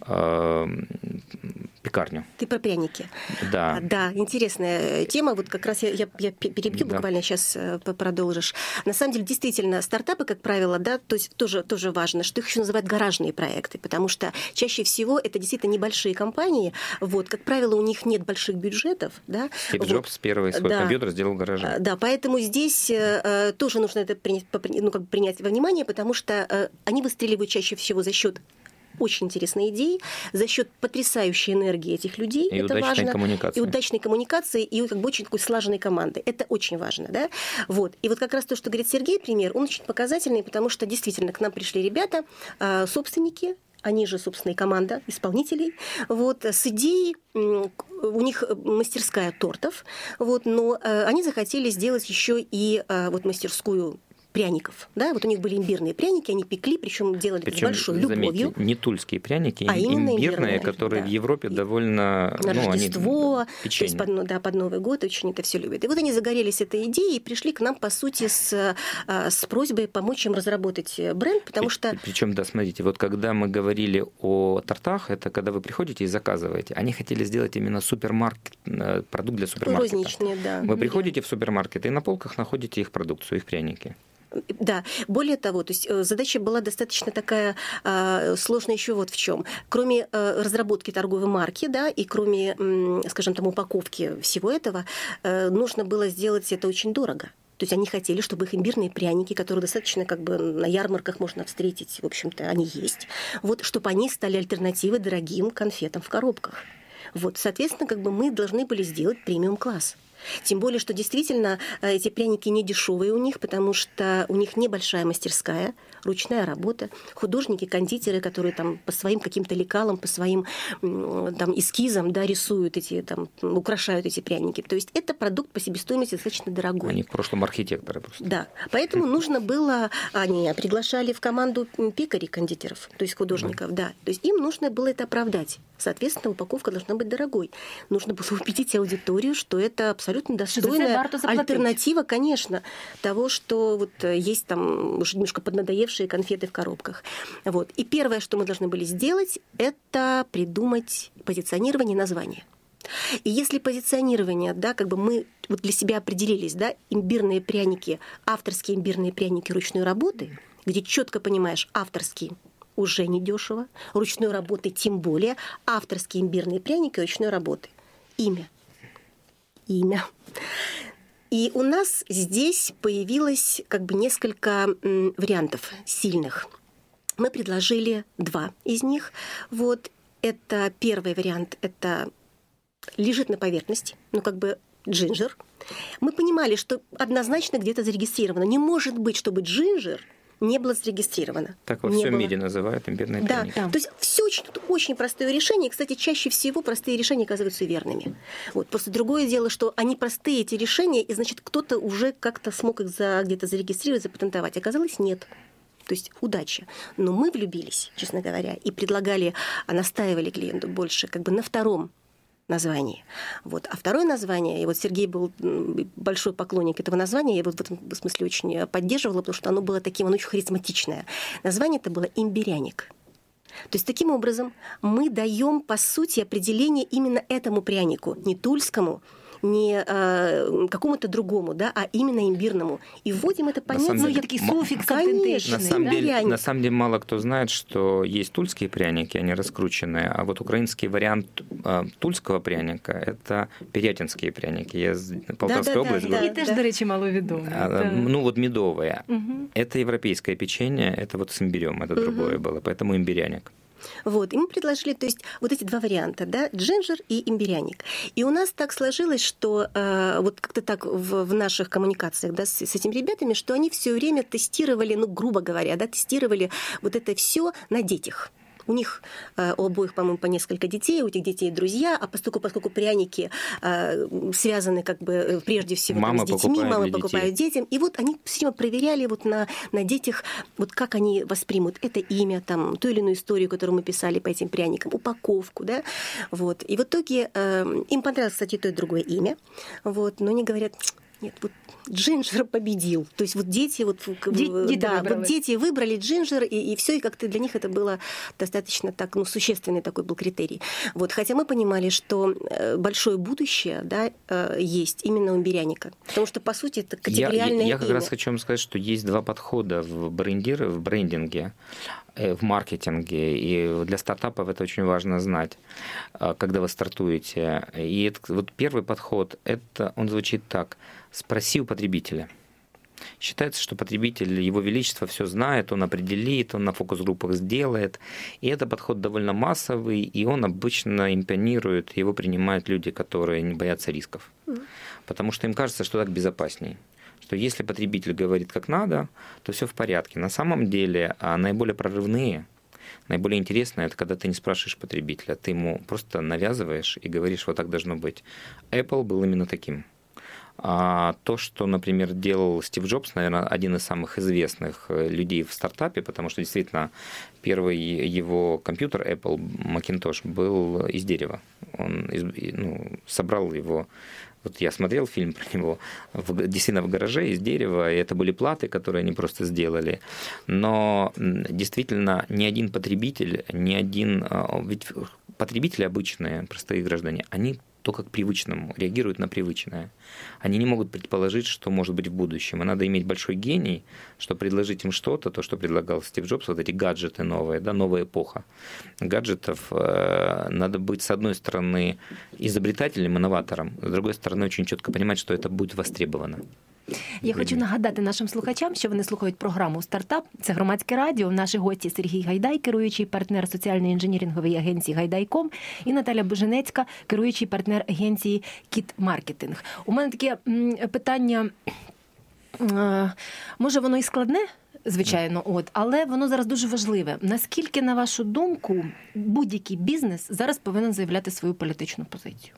Speaker 17: пекарню.
Speaker 18: Ты про пряники.
Speaker 17: Да.
Speaker 18: Да, интересная тема. Вот как раз я перебью, буквально сейчас продолжишь. На самом деле, действительно, стартапы, как правило, да, то есть тоже важно, что их еще называют гаражные проекты, потому что чаще всего это действительно небольшие компании. Вот, как правило, у них нет больших бюджетов. Да?
Speaker 17: Стив Джобс первый свой компьютер сделал в гараже.
Speaker 18: Да, поэтому здесь тоже нужно это принять во внимание, потому что они выстреливают чаще всего за счет очень интересные идеи, за счет потрясающей энергии этих людей.
Speaker 17: И
Speaker 18: это
Speaker 17: удачной
Speaker 18: важно.
Speaker 17: Коммуникации.
Speaker 18: И удачной коммуникации, и как бы очень такой слаженной команды. Это очень важно. Да? Вот. И вот как раз то, что говорит Сергей, пример, он очень показательный, потому что действительно к нам пришли ребята, собственники, они же, собственно, и команда исполнителей, вот, с идеей у них мастерская тортов, вот, но они захотели сделать еще и вот мастерскую пряников. Да? Вот у них были имбирные пряники, они пекли, причем делали это с большой любовью.
Speaker 17: Заметьте, не тульские пряники,
Speaker 18: а
Speaker 17: имбирные, которые в Европе довольно...
Speaker 18: На Рождество,
Speaker 17: то
Speaker 18: есть под Новый год очень это все любят. И вот они загорелись этой идеей и пришли к нам, по сути, с просьбой помочь им разработать бренд, потому что...
Speaker 17: Причем, да, смотрите, вот когда мы говорили о тортах, это когда вы приходите и заказываете. Они хотели сделать именно супермаркет, продукт для супермаркета.
Speaker 18: Розничный, да.
Speaker 17: Вы приходите в супермаркет и на полках находите их продукцию, их пряники.
Speaker 18: Да, более того, то есть задача была достаточно такая сложная еще вот в чем. Кроме разработки торговой марки, да, и кроме, скажем, там, упаковки всего этого, нужно было сделать это очень дорого. То есть они хотели, чтобы их имбирные пряники, которые достаточно как бы на ярмарках можно встретить, в общем-то, они есть, вот, чтобы они стали альтернативой дорогим конфетам в коробках. Вот, соответственно, как бы мы должны были сделать премиум-класс. Тем более, что действительно эти пряники не дешевые у них, потому что у них небольшая мастерская, ручная работа, художники, кондитеры, которые там по своим каким-то лекалам, по своим там эскизам, да, рисуют эти, там, украшают эти пряники. То есть это продукт по себестоимости достаточно дорогой.
Speaker 17: Они в прошлом архитекторы просто.
Speaker 18: Да, поэтому нужно было, они приглашали в команду пекарей, кондитеров, то есть художников, да. То есть им нужно было это оправдать. Соответственно, упаковка должна быть дорогой. Нужно было убедить аудиторию, что это абсолютно достойная альтернатива, конечно, того, что вот есть там уже немножко поднадоевшие конфеты в коробках. Вот. И первое, что мы должны были сделать, это придумать позиционирование, название. И если позиционирование, да, как бы мы вот для себя определились, да, имбирные пряники, авторские имбирные пряники ручной работы, где четко понимаешь, авторские уже недешево, ручной работы тем более, авторские имбирные пряники ручной работы. Имя. И у нас здесь появилось как бы несколько вариантов сильных. Мы предложили 2 из них. Вот это первый вариант, это лежит на поверхности, ну как бы джинджер. Мы понимали, что однозначно где-то зарегистрировано. Не может быть, чтобы джинджер не было зарегистрировано.
Speaker 17: Так во всем мире называют имбирные пряники.
Speaker 18: Да, то есть все очень простое решение. И, кстати, чаще всего простые решения оказываются верными. Вот. Просто другое дело, что они простые, эти решения, и, значит, кто-то уже как-то смог их где-то зарегистрировать, запатентовать. Оказалось, нет. То есть удача. Но мы влюбились, честно говоря, и предлагали, настаивали клиенту больше как бы на втором название. Вот. А второе название, и вот Сергей был большой поклонник этого названия, я его в этом смысле очень поддерживала, потому что оно было таким, оно очень харизматичное. Название это было «Имбиряник». То есть таким образом мы даем, по сути, определение именно этому прянику, не тульскому, не какому-то другому, да, а именно имбирному. И вводим это понятие.
Speaker 16: Ну, я такие суффиксы аутентичные.
Speaker 17: На самом деле мало кто знает, что есть тульские пряники, они раскрученные, а вот украинский вариант тульского пряника – это пирятинские пряники. Я з Полтавской области.
Speaker 16: І теж, до речі, маловідомі.
Speaker 17: Ну, вот медовые. Это европейское печенье, это вот с имбирем, это другое было, поэтому имбиряник.
Speaker 18: Вот, и мы предложили, то есть, вот эти 2 варианта, да, джинджер и имбиряник. И у нас так сложилось, что вот как-то так в наших коммуникациях, да, с этими ребятами, что они все время тестировали, ну, грубо говоря, да, тестировали вот это все на детях. У них у обоих, по-моему, по несколько детей, у этих детей друзья, а поскольку пряники связаны как бы прежде всего там, с детьми, мамы покупают детям, и вот они все время проверяли вот на детях, вот как они воспримут это имя, там, ту или иную историю, которую мы писали по этим пряникам, упаковку, да, вот. И в итоге им понравилось, кстати, то и другое имя, вот, но они говорят... Нет, вот джинджер победил. То есть вот дети, вот дети выбрали джинджер, и все, и как-то для них это было достаточно так, ну, существенный такой был критерий. Вот, хотя мы понимали, что большое будущее, да, есть именно у имбиряника. Потому что, по сути, это категориальное
Speaker 17: Я как
Speaker 18: имя.
Speaker 17: раз хочу вам сказать, что есть 2 подхода в брендинге, в маркетинге, и для стартапов это очень важно знать, когда вы стартуете. И это, вот первый подход, он звучит так: спроси у потребителя. Считается, что потребитель, его величество, все знает, он определит, он на фокус-группах сделает. И это подход довольно массовый, и он обычно импонирует, его принимают люди, которые не боятся рисков. Потому что им кажется, что так безопасней. Что если потребитель говорит как надо, то все в порядке. На самом деле наиболее прорывные Наиболее интересное, это когда ты не спрашиваешь потребителя, ты ему просто навязываешь и говоришь, вот так должно быть. Apple был именно таким. А то, что, например, делал Стив Джобс, наверное, один из самых известных людей в стартапе, потому что действительно первый его компьютер Apple Macintosh был из дерева. Он собрал его. Вот я смотрел фильм про него, действительно в гараже из дерева, и это были платы, которые они просто сделали. Но действительно ни один потребитель, ведь потребители обычные, простые граждане, они только к привычному, реагируют на привычное. Они не могут предположить, что может быть в будущем. И надо иметь большой гений, чтобы предложить им что-то, то, что предлагал Стив Джобс, вот эти гаджеты новые, да, новая эпоха гаджетов. Надо быть, с одной стороны, изобретателем, инноватором, с другой стороны, очень четко понимать, что это будет востребовано.
Speaker 16: Я хочу нагадати нашим слухачам, що вони слухають програму «Стартап». Це громадське радіо. Наші гості Сергій Гайдай, керуючий партнер соціально-інженірингової агенції «Гайдайком», і Наталя Буженецька, керуючий партнер агенції «Кіт Маркетинг». У мене таке питання, може воно і складне, звичайно, але воно зараз дуже важливе. Наскільки, на вашу думку, будь-який бізнес зараз повинен заявляти свою політичну позицію?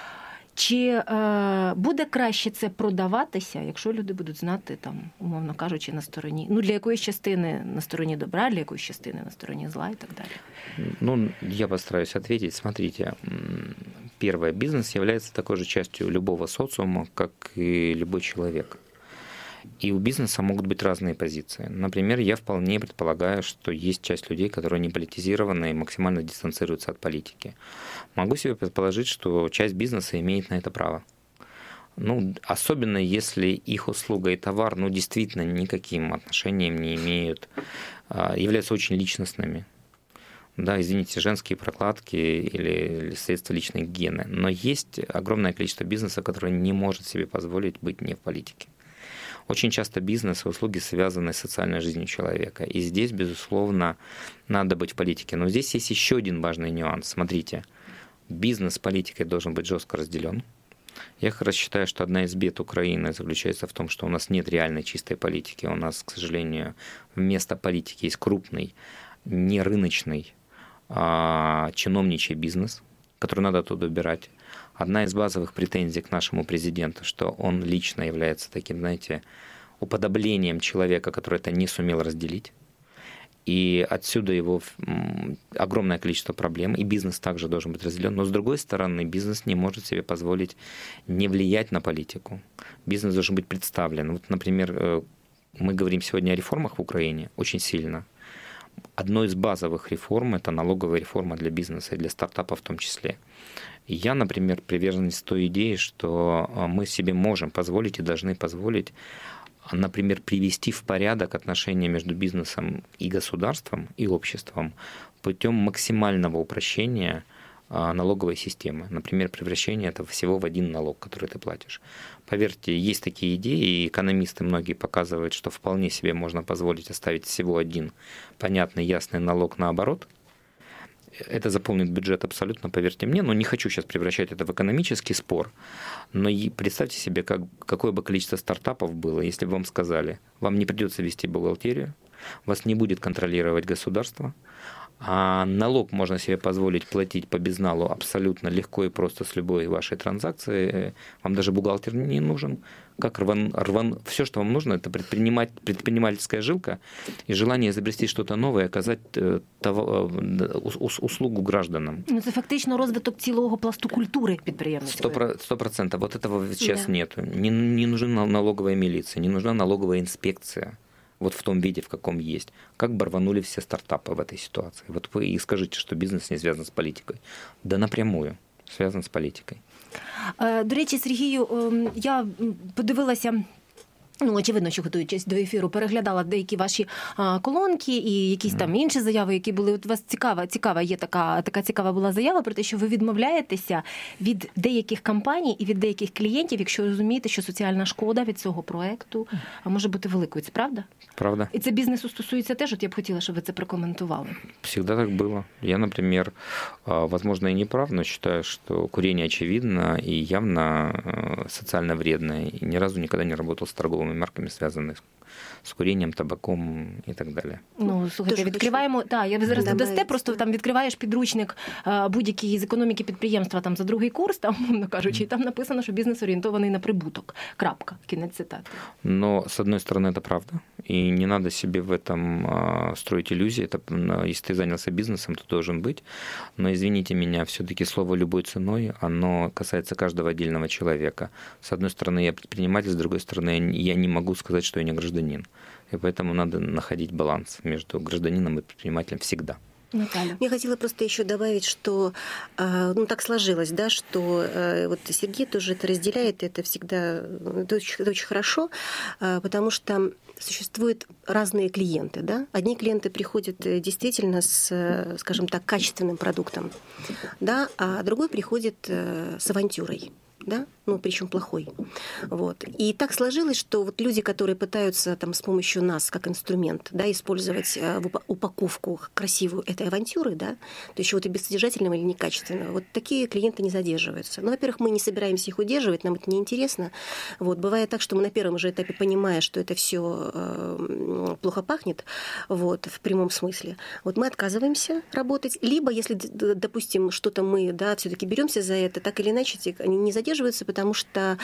Speaker 16: Чи буде краще це продаватися, якщо люди будуть знати, там, умовно кажучи, на стороні, для якоїсь частини на стороні добра, для якоїсь частини на стороні зла і так далі?
Speaker 17: Я постараюсь ответить. Смотрите, первое, бизнес является такой же частью любого социума, как и любой человек. И у бизнеса могут быть разные позиции. Например, я вполне предполагаю, что есть часть людей, которые не политизированы и максимально дистанцируются от политики. Могу себе предположить, что часть бизнеса имеет на это право. Особенно если их услуга и товар, действительно никаким отношением не имеют, являются очень личностными. Да, извините, женские прокладки или средства личной гигиены. Но есть огромное количество бизнеса, которое не может себе позволить быть не в политике. Очень часто бизнес и услуги связаны с социальной жизнью человека. И здесь, безусловно, надо быть в политике. Но здесь есть еще один важный нюанс. Смотрите, бизнес с политикой должен быть жестко разделен. Я как раз считаю, что одна из бед Украины заключается в том, что у нас нет реальной чистой политики. У нас, к сожалению, вместо политики есть крупный, не рыночный, чиновничий бизнес, который надо оттуда убирать. Одна из базовых претензий к нашему президенту, что он лично является таким, знаете, уподоблением человека, который это не сумел разделить. И отсюда его огромное количество проблем, и бизнес также должен быть разделен. Но с другой стороны, бизнес не может себе позволить не влиять на политику. Бизнес должен быть представлен. Вот, например, мы говорим сегодня о реформах в Украине очень сильно. Одной из базовых реформ – это налоговая реформа для бизнеса и для стартапа в том числе. И я, например, приверженец той идеи, что мы себе можем позволить и должны позволить, например, привести в порядок отношения между бизнесом и государством, и обществом путем максимального упрощения налоговой системы. Например, превращение этого всего в один налог, который ты платишь. Поверьте, есть такие идеи, и экономисты многие показывают, что вполне себе можно позволить оставить всего один понятный, ясный налог наоборот. Это заполнит бюджет абсолютно, поверьте мне, но не хочу сейчас превращать это в экономический спор. Но и представьте себе, какое бы количество стартапов было, если бы вам сказали, вам не придется вести бухгалтерию, вас не будет контролировать государство, а налог можно себе позволить платить по безналу абсолютно легко и просто с любой вашей транзакции. Вам даже бухгалтер не нужен. Как все, что вам нужно, это предпринимательская жилка и желание изобрести что-то новое, оказать услугу гражданам.
Speaker 16: Це фактично розвиток цілого пласту культури підприємницької.
Speaker 17: 100%. Вот этого сейчас нету. Не нужна налоговая милиция, не нужна налоговая инспекция. Вот в том виде, в каком есть. Как бы рванули все стартапы в этой ситуации. Вот вы и скажите, что бизнес не связан с политикой. Да напрямую связан с политикой.
Speaker 16: До речі, Сергію, я подивилася, очевидно, що готуючись до ефіру, переглядала деякі ваші колонки і якісь там інші заяви, які були. От у вас цікава є така цікава була заява про те, що ви відмовляєтеся від деяких компаній і від деяких клієнтів, якщо розумієте, що соціальна шкода від цього проекту може бути великою. Це правда?
Speaker 17: Правда.
Speaker 16: І це бізнесу стосується теж? От я б хотіла, щоб ви це прокоментували.
Speaker 17: Всегда так было. Я, например, возможно, и не прав, но считаю, что курение очевидно и явно социально вредное. И ни разу никогда не работал с торговым торговыми марками, связанными з курінням, табаком і так далі.
Speaker 16: Ну, слухайте, відкриваємо, я зараз додасте, просто там відкриваєш підручник будь-який з економіки підприємства там за другий курс, там, мовно кажучи, і там написано, що бізнес орієнтований на прибуток. Крапка. Кінець цитати.
Speaker 17: Но, с одной стороны, это правда. И не надо себе в этом строить иллюзии. Это, если ты занялся бизнесом, то должен быть. Но, извините меня, все-таки слово «любой ценой», оно касается каждого отдельного человека. С одной стороны, я предприниматель, с другой стороны, я не могу сказать, что я не гражданин. И поэтому надо находить баланс между гражданином и предпринимателем всегда.
Speaker 18: Наталья. Я хотела просто еще добавить, что так сложилось, да, что вот Сергей тоже это разделяет, это всегда это очень хорошо, потому что существуют разные клиенты, да. Одни клиенты приходят действительно с, скажем так, качественным продуктом, да, а другой приходит с авантюрой. Да? Ну, причем плохой. Вот. И так сложилось, что вот люди, которые пытаются там, с помощью нас как инструмент, да, использовать упаковку красивую этой авантюры, да, то еще вот и бессодержательного или некачественного, вот такие клиенты не задерживаются. Ну, во-первых, мы не собираемся их удерживать, нам это неинтересно. Вот. Бывает так, что мы на первом же этапе, понимая, что это все плохо пахнет, вот, в прямом смысле, вот мы отказываемся работать. Либо, если, допустим, что-то мы, да, все-таки беремся за это, так или иначе, они не задерживаются, потому что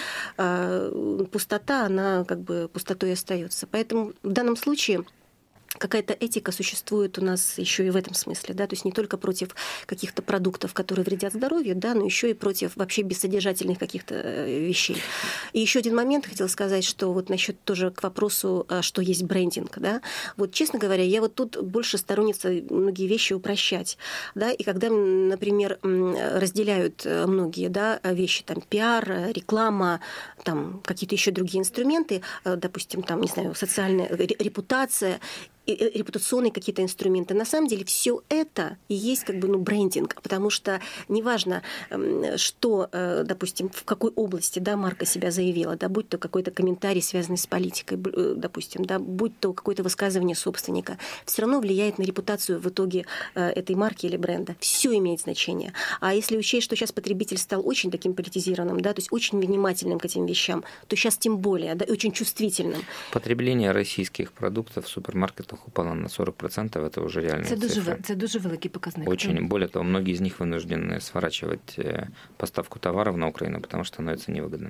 Speaker 18: пустота, она как бы пустотой остается. Поэтому в данном случае какая-то этика существует у нас еще и в этом смысле, да, то есть не только против каких-то продуктов, которые вредят здоровью, да, но еще и против вообще бессодержательных каких-то вещей. И еще один момент хотела сказать, что вот насчет тоже к вопросу, что есть брендинг, да, вот честно говоря, я вот тут больше сторонница многие вещи упрощать, да, и когда, например, разделяют многие, да, вещи, там, пиар, реклама, там, какие-то еще другие инструменты, допустим, там, не знаю, социальная репутация, репутационные какие-то инструменты. На самом деле все это и есть как бы, брендинг, потому что неважно, что, допустим, в какой области, да, марка себя заявила, да, будь то какой-то комментарий, связанный с политикой, допустим, да, будь то какое-то высказывание собственника, все равно влияет на репутацию в итоге этой марки или бренда. Все имеет значение. А если учесть, что сейчас потребитель стал очень таким политизированным, да, то есть очень внимательным к этим вещам, то сейчас тем более, да, и очень чувствительным.
Speaker 17: Потребление российских продуктов в супермаркетах упало на 40%, это уже реальные цифры.
Speaker 16: Це дуже великий показник.
Speaker 17: Очень. Более того, многие из них вынуждены сворачивать поставку товаров на Украину, потому что становится невыгодным.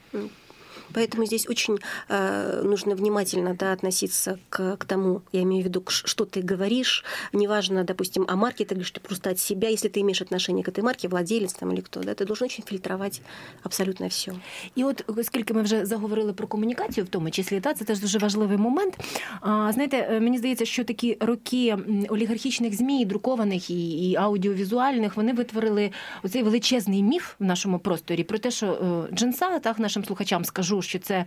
Speaker 18: Поэтому здесь очень нужно внимательно, да, относиться к тому, я имею в виду, что ты говоришь, неважно, допустим, о марке ты говоришь, ты просто от себя, если ты имеешь отношение к этой марке, владелец там или кто, да, ти должен очень фільтрувати абсолютно все.
Speaker 16: І от, оскільки ми вже заговорили про комунікацію, в тому числі, це теж дуже важливий момент. Знаєте, мені здається, що такі роки олігархічних ЗМІ, друкованих і аудіовізуальних, вони витворили оцей величезний міф в нашому просторі про те, що джинса, так, нашим слухачам скажу, що це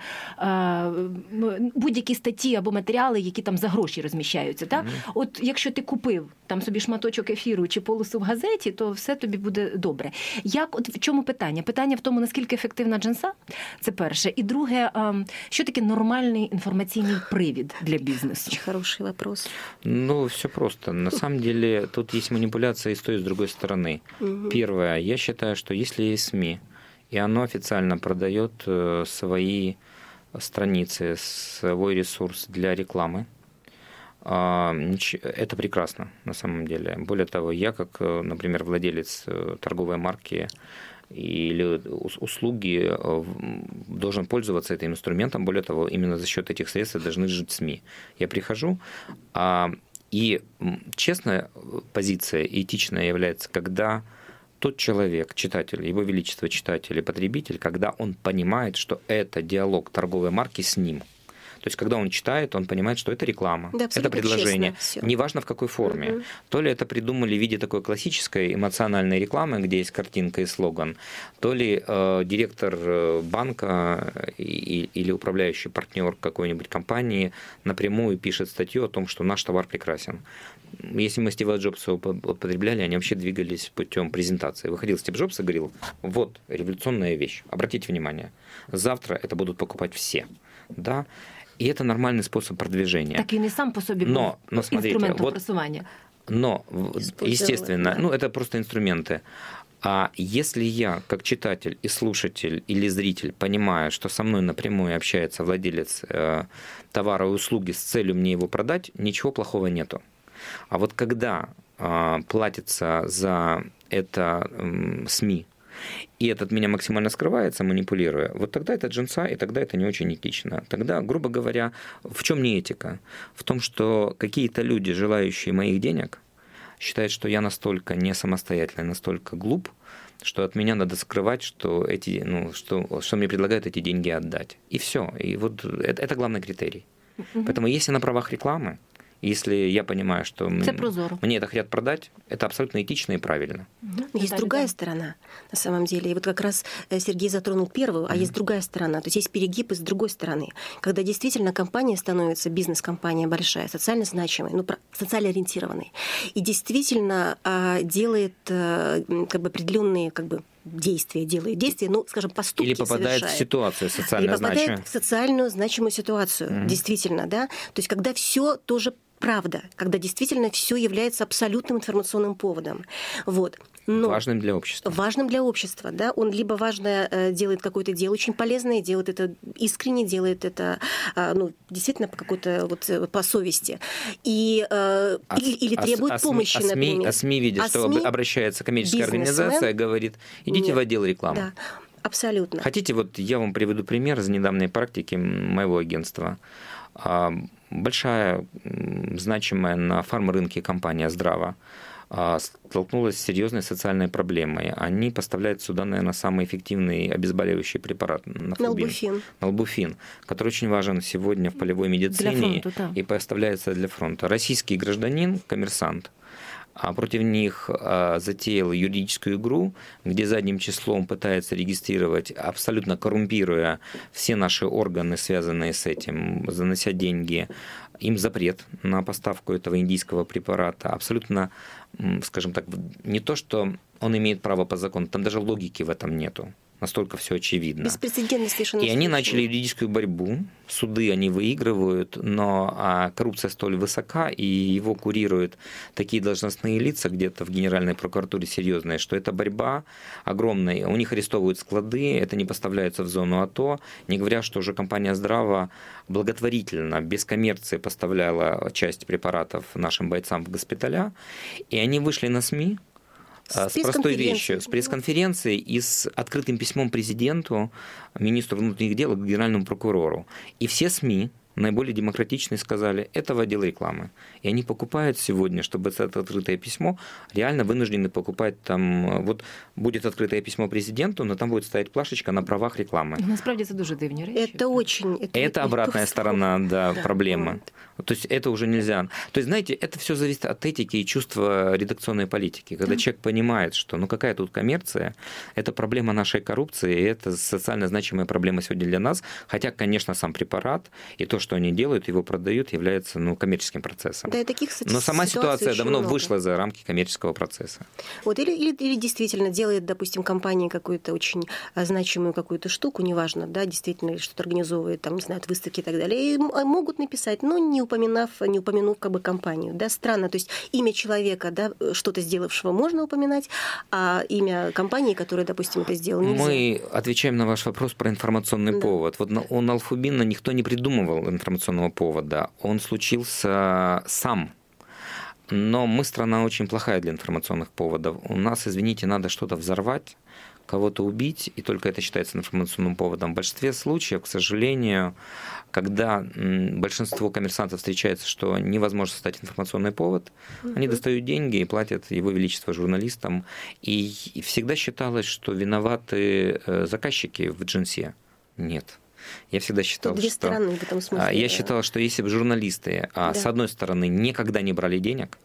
Speaker 16: будь-які статті або матеріали, які там за гроші розміщаються. Так? От якщо ти купив там собі шматочок ефіру чи полосу в газеті, то все тобі буде добре. От в чому питання? Питання в тому, наскільки ефективна джинса, це перше. І друге, що таке нормальний інформаційний привід для бізнесу?
Speaker 18: Очень хороший вопрос.
Speaker 17: Ну, все просто. На самом деле, тут есть манипуляция и с той, и с другой стороны. Первое, я считаю, что если есть СМИ, и оно официально продает свои страницы, свой ресурс для рекламы. Это прекрасно на самом деле. Более того, я как, например, владелец торговой марки или услуги должен пользоваться этим инструментом. Более того, именно за счет этих средств должны жить СМИ. Я прихожу, и честная позиция, этичная является, когда тот человек, читатель, его величество читатель и потребитель, когда он понимает, что это диалог торговой марки с ним. То есть, когда он читает, он понимает, что это реклама, да, это предложение. Неважно, в какой форме. То ли это придумали в виде такой классической эмоциональной рекламы, где есть картинка и слоган, то ли директор банка или управляющий партнер какой-нибудь компании напрямую пишет статью о том, что наш товар прекрасен. Если мы Стива Джобса употребляли, они вообще двигались путем презентации. Выходил Стив Джобс и говорил: вот революционная вещь, обратите внимание, завтра это будут покупать все. Да? И это нормальный способ продвижения.
Speaker 16: Так він і сам по собі був інструментом просування.
Speaker 17: Но, естественно, это просто инструменты. А если я, как читатель и слушатель или зритель, понимаю, что со мной напрямую общается владелец товара и услуги с целью мне его продать, ничего плохого нету. А вот когда платится за это СМИ, и этот меня максимально скрывается, манипулируя, вот тогда это джинса, и тогда это не очень этично. Тогда, грубо говоря, в чем не этика? В том, что какие-то люди, желающие моих денег, считают, что я настолько не самостоятельный, настолько глуп, что от меня надо скрывать, что что мне предлагают эти деньги отдать. И все. И вот это главный критерий. Поэтому если на правах рекламы, если я понимаю, что мне это хотят продать, это абсолютно этично и правильно.
Speaker 18: Есть другая сторона, на самом деле. И вот как раз Сергей затронул первую, а есть другая сторона. То есть есть перегиб и с другой стороны. Когда действительно компания становится, бизнес-компания большая, социально значимой, социально ориентированной, и действительно делает определенные действия, скажем, поступки
Speaker 17: или попадает
Speaker 18: совершает.
Speaker 17: В ситуацию социально значимую.
Speaker 18: Или попадает в социальную значимую ситуацию, действительно, да. То есть когда все тоже правда, когда действительно все является абсолютным информационным поводом. Вот. Но
Speaker 17: важным для общества.
Speaker 18: Важным для общества, да. Он либо важное делает какое-то дело очень полезное, делает это искренне, делает это действительно по совести. Или требует помощи, например.
Speaker 17: СМИ видят, что обращается коммерческая организация и говорит, идите в отдел рекламы.
Speaker 18: Да, абсолютно.
Speaker 17: Хотите, я вам приведу пример из недавней практики моего агентства. Большая, значимая на фармрынке компания «Здрава» столкнулась с серьезной социальной проблемой. Они поставляют сюда, наверное, самый эффективный обезболивающий препарат налбуфин, который очень важен сегодня в полевой медицине и поставляется для фронта. Российский гражданин, коммерсант, против них затеял юридическую игру, где задним числом пытается регистрировать, абсолютно коррумпируя все наши органы, связанные с этим, занося деньги. Им запрет на поставку этого индийского препарата. Абсолютно, скажем так, не то, что он имеет право по закону, там даже логики в этом нету. Настолько все очевидно.
Speaker 18: Беспрецедентно совершенно.
Speaker 17: И они начали юридическую борьбу. Суды они выигрывают, но коррупция столь высока, и его курируют такие должностные лица где-то в Генеральной прокуратуре серьезные, что эта борьба огромная. У них арестовывают склады, это не поставляется в зону АТО, не говоря, что уже компания «Здрава» благотворительно, без коммерции поставляла часть препаратов нашим бойцам в госпиталя, и они вышли на СМИ, с простой вещью, с пресс-конференцией и с открытым письмом президенту, министру внутренних дел и генеральному прокурору. И все СМИ, наиболее демократичные, сказали, это в отдел рекламы. И они покупают сегодня, чтобы это открытое письмо, реально вынуждены покупать там, будет открытое письмо президенту, но там будет стоять плашечка на правах рекламы.
Speaker 16: Насправді це дуже дивні речі.
Speaker 17: Это обратная сторона, проблемы. То есть это уже нельзя. То есть, знаете, это все зависит от этики и чувства редакционной политики. Когда человек понимает, что какая тут коммерция, это проблема нашей коррупции, и это социально значимая проблема сегодня для нас. Хотя, конечно, сам препарат и то, что они делают, его продают, является коммерческим процессом.
Speaker 18: Да, и таких
Speaker 17: но сама ситуация давно вышла за рамки коммерческого процесса.
Speaker 18: Или действительно делает, допустим, компания какую-то очень значимую какую-то штуку, неважно, да, действительно, что-то организовывает, там, не знаю, выставки и так далее, и могут написать, но не упомянув компанию. Да, странно. То есть имя человека, да, что-то сделавшего, можно упоминать, а имя компании, которая, допустим, это сделала, нельзя.
Speaker 17: Мы отвечаем на ваш вопрос про информационный повод. Вот у налфубина никто не придумывал информационного повода. Он случился сам. Но мы страна очень плохая для информационных поводов. У нас, извините, надо что-то взорвать, кого-то убить, и только это считается информационным поводом. В большинстве случаев, к сожалению, когда большинство коммерсантов встречается, что невозможно создать информационный повод, они достают деньги и платят его величество журналистам. И всегда считалось, что виноваты заказчики в джинсе. Нет. Я всегда считал, я считал, что если бы журналисты, с одной стороны, никогда не брали денег,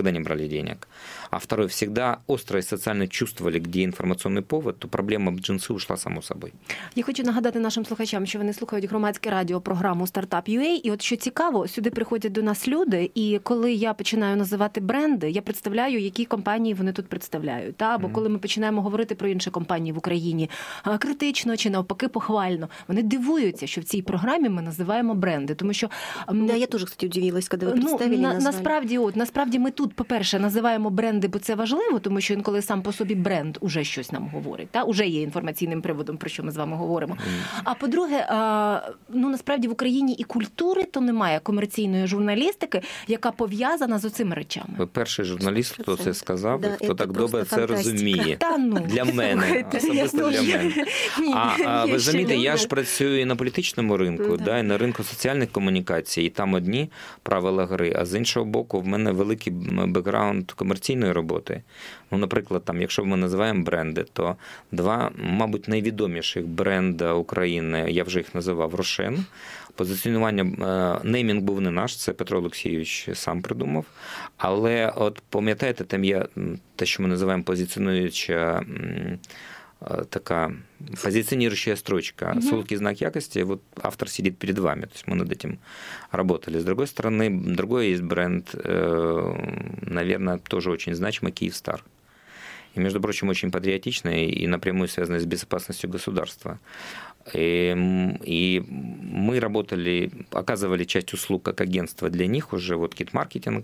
Speaker 17: а второй, всегда остро и соціально чувствовали, де інформаційний повод, то проблема джинси ушла само собою.
Speaker 16: Я хочу нагадати нашим слухачам, що вони слухають громадське радіо, програму «Стартап.UA», і от що цікаво, сюди приходять до нас люди, і коли я починаю називати бренди, я представляю, які компанії вони тут представляють. Або коли ми починаємо говорити про інші компанії в Україні критично чи навпаки похвально, вони дивуються, що в цій програмі ми називаємо бренди, тому що...
Speaker 18: Да, я теж, кстати, удивилась, коли ви представили і назвали.
Speaker 16: Насправді ми ми тут, по-перше, називаємо бренди, бо це важливо, тому що інколи сам по собі бренд уже щось нам говорить, уже є інформаційним приводом, про що ми з вами говоримо. А по-друге, насправді в Україні і культури то немає, комерційної журналістики, яка пов'язана з оцими речами.
Speaker 17: Ви перший журналіст, хто це сказав,
Speaker 18: Да,
Speaker 17: хто так добре це розуміє. Для мене, особисто для мене. А ви замітите, я ж працюю і на політичному ринку, і на ринку соціальних комунікацій, і там одні правила гри, а з іншого боку, в мене великий бекграунд комерційної роботи. Наприклад, якщо ми називаємо бренди, то два, мабуть, найвідоміших бренда України, я вже їх називав, Рошен. Позиціонування, неймінг був не наш, це Петро Олексійович сам придумав. Але от пам'ятаєте, там є те, що ми називаємо позиціонуюча такая позиционирующая строчка, ссылки, знак якости, вот автор сидит перед вами, то есть мы над этим работали. С другой стороны, другой есть бренд, наверное, тоже очень значимый, Киевстар. И, между прочим, очень патриотичный и напрямую связанный с безопасностью государства. И мы работали, оказывали часть услуг как агентство для них уже, вот кит-маркетинг.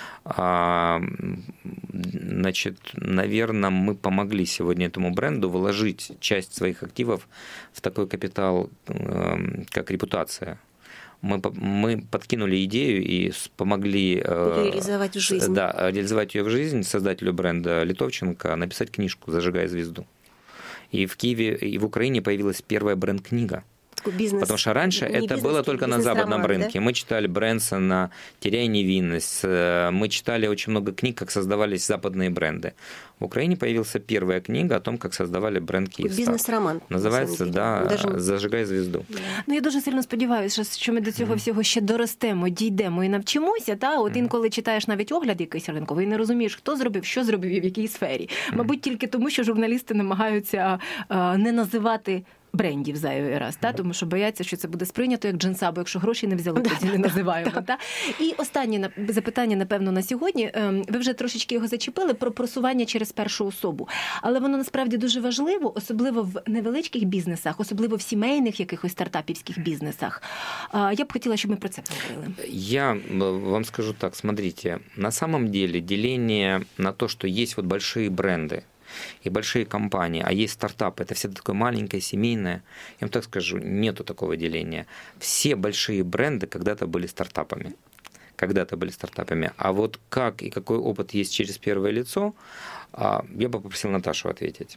Speaker 17: Значит, наверное, мы помогли сегодня этому бренду вложить часть своих активов в такой капитал, как репутация. Мы подкинули идею и помогли
Speaker 18: реализовать в жизнь.
Speaker 17: Да, реализовать ее в жизнь создателю бренда Литовченко, написать книжку «Зажигай звезду». И в Киеве, и в Украине появилась первая бренд-книга. Потому что раньше это было только на западном рынке. Да? Мы читали Брэнсона, «Теряй невинность», мы читали очень много книг, как создавались западные бренды. В Украине появилась первая книга о том, как создавали бренд Киевстар.
Speaker 18: Бізнес-роман.
Speaker 17: Називається, «Зажигай звезду».
Speaker 16: Я дуже сильно сподіваюся, що ми до цього всього ще доростемо, дійдемо і навчимося. От інколи читаєш навіть огляд якийсь ринковий і не розумієш, хто зробив, що зробив і в якій сфері. Мабуть, тільки тому, що журналісти намагаються не називати брендів зайвий раз, тому що бояться, що це буде сприйнято як джинса, бо якщо гроші не взяли, тоді не називаємо. І останнє запитання, напевно, на сьогодні. Ви вже трошечки його зачепили, про просування через першу особу. Але воно насправді дуже важливо, особливо в невеличких бізнесах, особливо в сімейних якихось стартапівських бізнесах. Я б хотіла, щоб ми про це поговорили.
Speaker 17: Я вам скажу так, смотрите, на самом деле деление на то, что есть вот большие бренды, и большие компании, а есть стартапы, это все такое маленькое, семейное. Я вам так скажу, нету такого деления. Все большие бренды когда-то были стартапами. А вот как и какой опыт есть через первое лицо, я бы попросил Наташу ответить.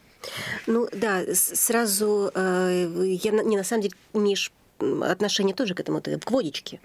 Speaker 18: Сразу, я на самом деле имеешь отношение тоже к этому, к водичке.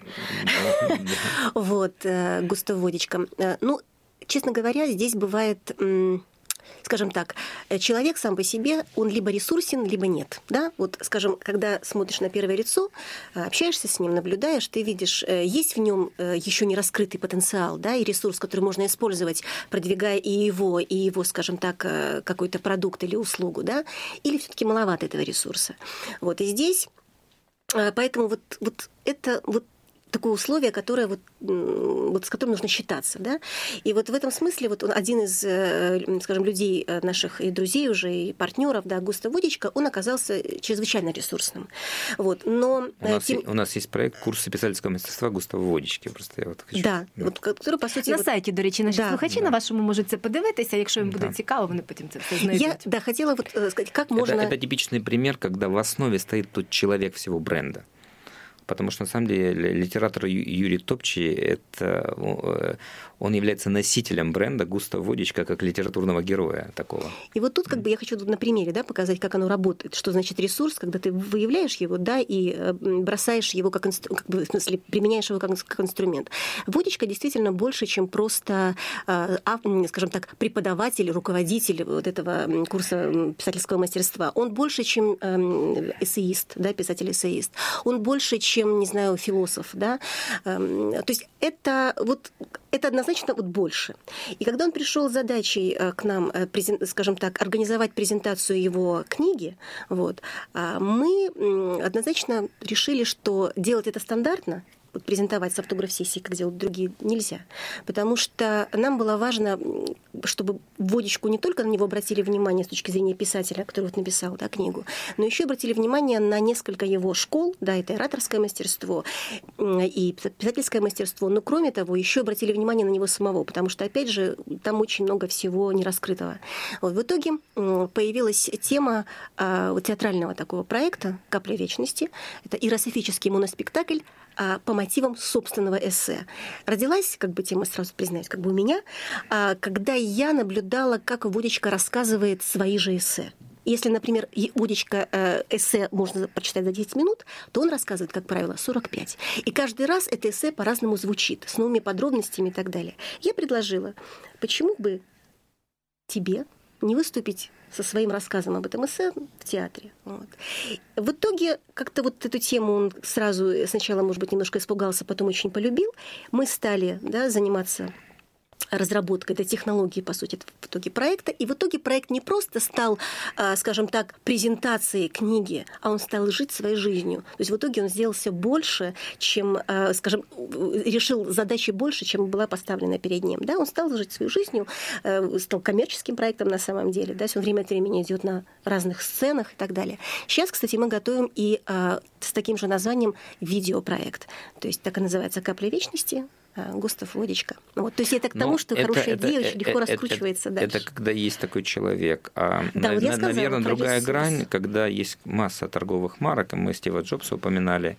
Speaker 18: Густав водичка. Честно говоря, здесь бывает... Скажем так, человек сам по себе, он либо ресурсен, либо нет. Да? Скажем, когда смотришь на первое лицо, общаешься с ним, наблюдаешь, ты видишь, есть в нем еще не раскрытый потенциал, да, и ресурс, который можно использовать, продвигая и его, скажем так, какой-то продукт или услугу, да, или все-таки маловато этого ресурса. И здесь, поэтому это такое условие, которое с которым нужно считаться, да. И в этом смысле один из, скажем, людей наших и друзей уже, и партнеров, да, Густав Водичка, он оказался чрезвычайно ресурсным. Но
Speaker 17: у нас есть проект «Курсы писательского мастерства Густава Водички». Просто я хочу...
Speaker 18: Да, который, по суті...
Speaker 16: На сайті, до речі, наші слухачі на вашому можуть це подивитися, якщо їм буде цікаво, вони потім це все знайдуть.
Speaker 18: Я хотела сказать, как можно...
Speaker 17: Это типичный пример, когда в основе стоит тот человек всего бренда. Потому что, на самом деле, литератор Юрий Топчий, он является носителем бренда Густав Водичка как литературного героя такого.
Speaker 18: И тут я хочу на примере, да, показать, как оно работает. Что значит ресурс, когда ты выявляешь его, да, и бросаешь его в смысле, применяешь его как инструмент. Водичка действительно больше, чем просто, скажем так, преподаватель, руководитель этого курса писательского мастерства. Он больше, чем эссеист, да, писатель-эссеист. Он больше, чем, не знаю, философ, да. То есть это однозначно больше. И когда он пришел с задачей к нам, скажем так, организовать презентацию его книги, мы однозначно решили, что делать это стандартно презентовать с автограф-сессией, как делают другие, нельзя. Потому что нам было важно, чтобы Водечку не только на него обратили внимание с точки зрения писателя, который вот написал, да, книгу, но еще обратили внимание на несколько его школ, да, это ораторское мастерство и писательское мастерство, но кроме того, еще обратили внимание на него самого, потому что, опять же, там очень много всего не раскрытого. Вот, в итоге появилась тема театрального такого проекта «Капля вечности». Это иерософический моноспектакль по мотивам собственного эссе. Родилась, как бы тема, сразу признаюсь, как бы у меня, когда я наблюдала, как Водечка рассказывает свои же эссе. Если, например, Водечка эссе можно прочитать за 10 минут, то он рассказывает, как правило, 45. И каждый раз это эссе по-разному звучит, с новыми подробностями и так далее. Я предложила, почему бы тебе не выступить со своим рассказом об этом эссе в театре. Вот. В итоге как-то вот эту тему он сразу сначала, может быть, немножко испугался, потом очень полюбил. Мы стали, да, заниматься разработкой этой технологии, по сути, в итоге проекта. И в итоге проект не просто стал, скажем так, презентацией книги, а он стал жить своей жизнью. То есть в итоге он сделался больше, чем, скажем, решил задачи больше, чем была поставлена перед ним. Да, он стал жить своей жизнью, стал коммерческим проектом на самом деле. Да, он время от времени идет на разных сценах и так далее. Сейчас, кстати, мы готовим и с таким же названием видеопроект. То есть так и называется «Капля вечности». Густав Водечка. Вот, то есть это к тому, что хорошая идея очень легко раскручивается дальше.
Speaker 17: Это когда есть такой человек.
Speaker 18: Да, вот я сказала,
Speaker 17: наверное, другая грань, когда есть масса торговых марок, мы Стива Джобса упоминали.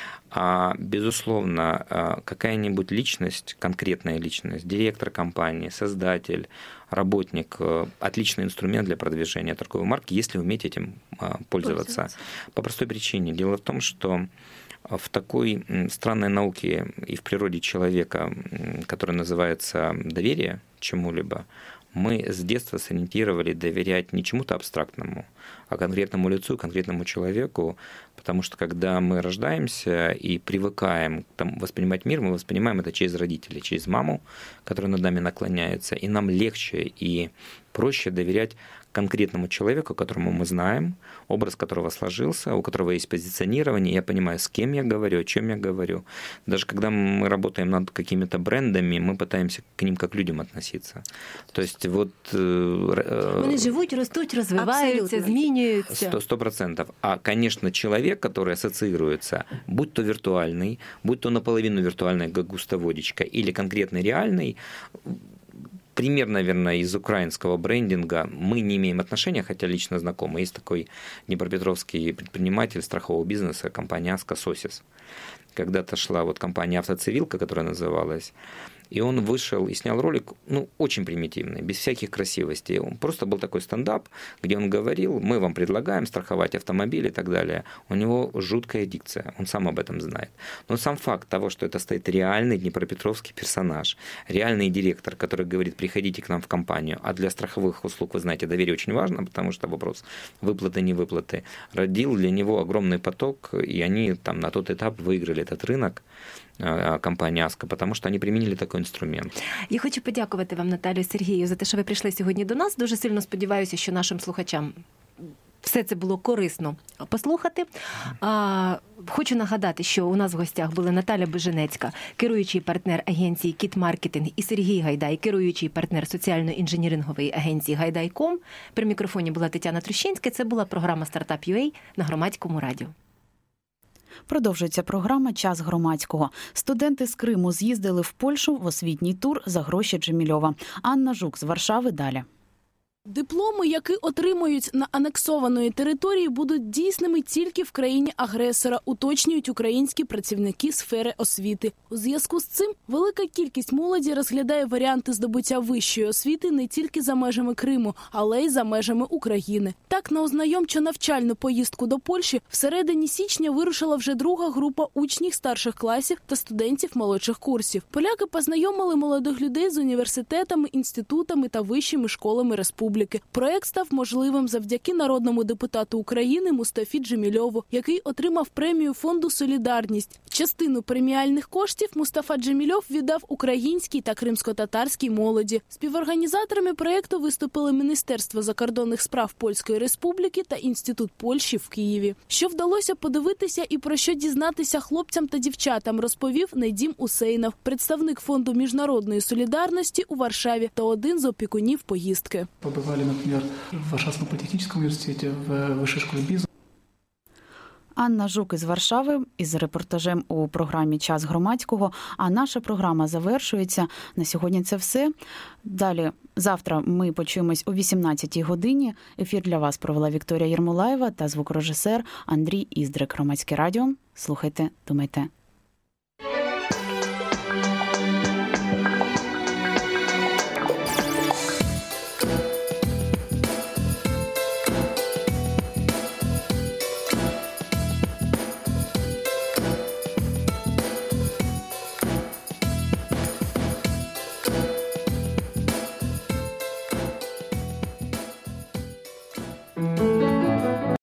Speaker 17: Безусловно, какая-нибудь личность, конкретная личность, директор компании, создатель, работник, отличный инструмент для продвижения торговой марки, если уметь этим пользоваться. По простой причине. Дело в том, что в такой странной науке и в природе человека, которая называется доверие чему-либо, мы с детства сориентировали доверять не чему-то абстрактному, а конкретному лицу, конкретному человеку, потому что когда мы рождаемся и привыкаем воспринимать мир, мы воспринимаем это через родителей, через маму, которая над нами наклоняется, и нам легче и проще доверять конкретному человеку, которому мы знаем, образ которого сложился, у которого есть позиционирование, я понимаю, с кем я говорю, о чем я говорю. Даже когда мы работаем над какими-то брендами, мы пытаемся к ним как к людям относиться. То есть вот...
Speaker 16: Вони живуть, ростуть, розвиваються, змінюються.
Speaker 17: 100%. А, конечно, человек, который ассоциируется, будь то виртуальный, будь то наполовину виртуальный, как Густав Водечка, или конкретный реальный, пример, наверное, из украинского брендинга мы не имеем отношения, хотя лично знакомы. Есть такой днепропетровский предприниматель страхового бизнеса, компания «Аска Сосис». Когда-то шла вот компания «Автоцивилка», которая называлась, и он вышел и снял ролик, очень примитивный, без всяких красивостей. Он просто был такой стендап, где он говорил, мы вам предлагаем страховать автомобиль и так далее. У него жуткая дикция, он сам об этом знает. Но сам факт того, что это стоит реальный днепропетровский персонаж, реальный директор, который говорит, приходите к нам в компанию, а для страховых услуг, вы знаете, доверие очень важно, потому что вопрос выплаты, не выплаты, родил для него огромный поток, и они там на тот этап выиграли этот рынок, компанія «Аска», тому що вони примінили такий інструмент.
Speaker 16: Я хочу подякувати вам, Наталію, Сергію, за те, що ви прийшли сьогодні до нас. Дуже сильно сподіваюся, що нашим слухачам все це було корисно послухати. Хочу нагадати, що у нас в гостях були Наталя Беженецька, керуючий партнер агенції «Кіт Маркетинг», і Сергій Гайдай, керуючий партнер соціально-інженерингової агенції «Гайдай.Ком». При мікрофоні була Тетяна Трощинська. Це була програма «Стартап.UA» на Громадському радіо.
Speaker 1: Продовжується програма «Час громадського». Студенти з Криму з'їздили в Польщу в освітній тур за гроші Джемільова. Анна Жук з Варшави далі.
Speaker 19: Дипломи, які отримують на анексованої території, будуть дійсними тільки в країні-агресора, уточнюють українські працівники сфери освіти. У зв'язку з цим велика кількість молоді розглядає варіанти здобуття вищої освіти не тільки за межами Криму, але й за межами України. Так, на ознайомчо-навчальну поїздку до Польщі всередині січня вирушила вже друга група учнів старших класів та студентів молодших курсів. Поляки познайомили молодих людей з університетами, інститутами та вищими школами республіки. республіки. Проект став можливим завдяки народному депутату України Мустафі Джемільову, який отримав премію фонду «Солідарність». Частину преміальних коштів Мустафа Джемільов віддав українській та кримсько-татарській молоді. Співорганізаторами проекту виступили Міністерство закордонних справ Польської Республіки та Інститут Польщі в Києві. Що вдалося подивитися і про що дізнатися хлопцям та дівчатам, розповів Недім Усейнов, представник фонду міжнародної солідарності у Варшаві та один з опікунів поїздки.
Speaker 20: Побывали, например, в Варшавском политехническом университете, в Высшей школе бизнеса.
Speaker 1: Анна Жук із Варшави із репортажем у програмі «Час громадського». А наша програма завершується. На сьогодні це все. Далі, завтра ми почуємось о 18-й годині. Ефір для вас провела Вікторія Єрмолаєва та звукорежисер Андрій Іздрик. Громадське радіо. Слухайте, думайте.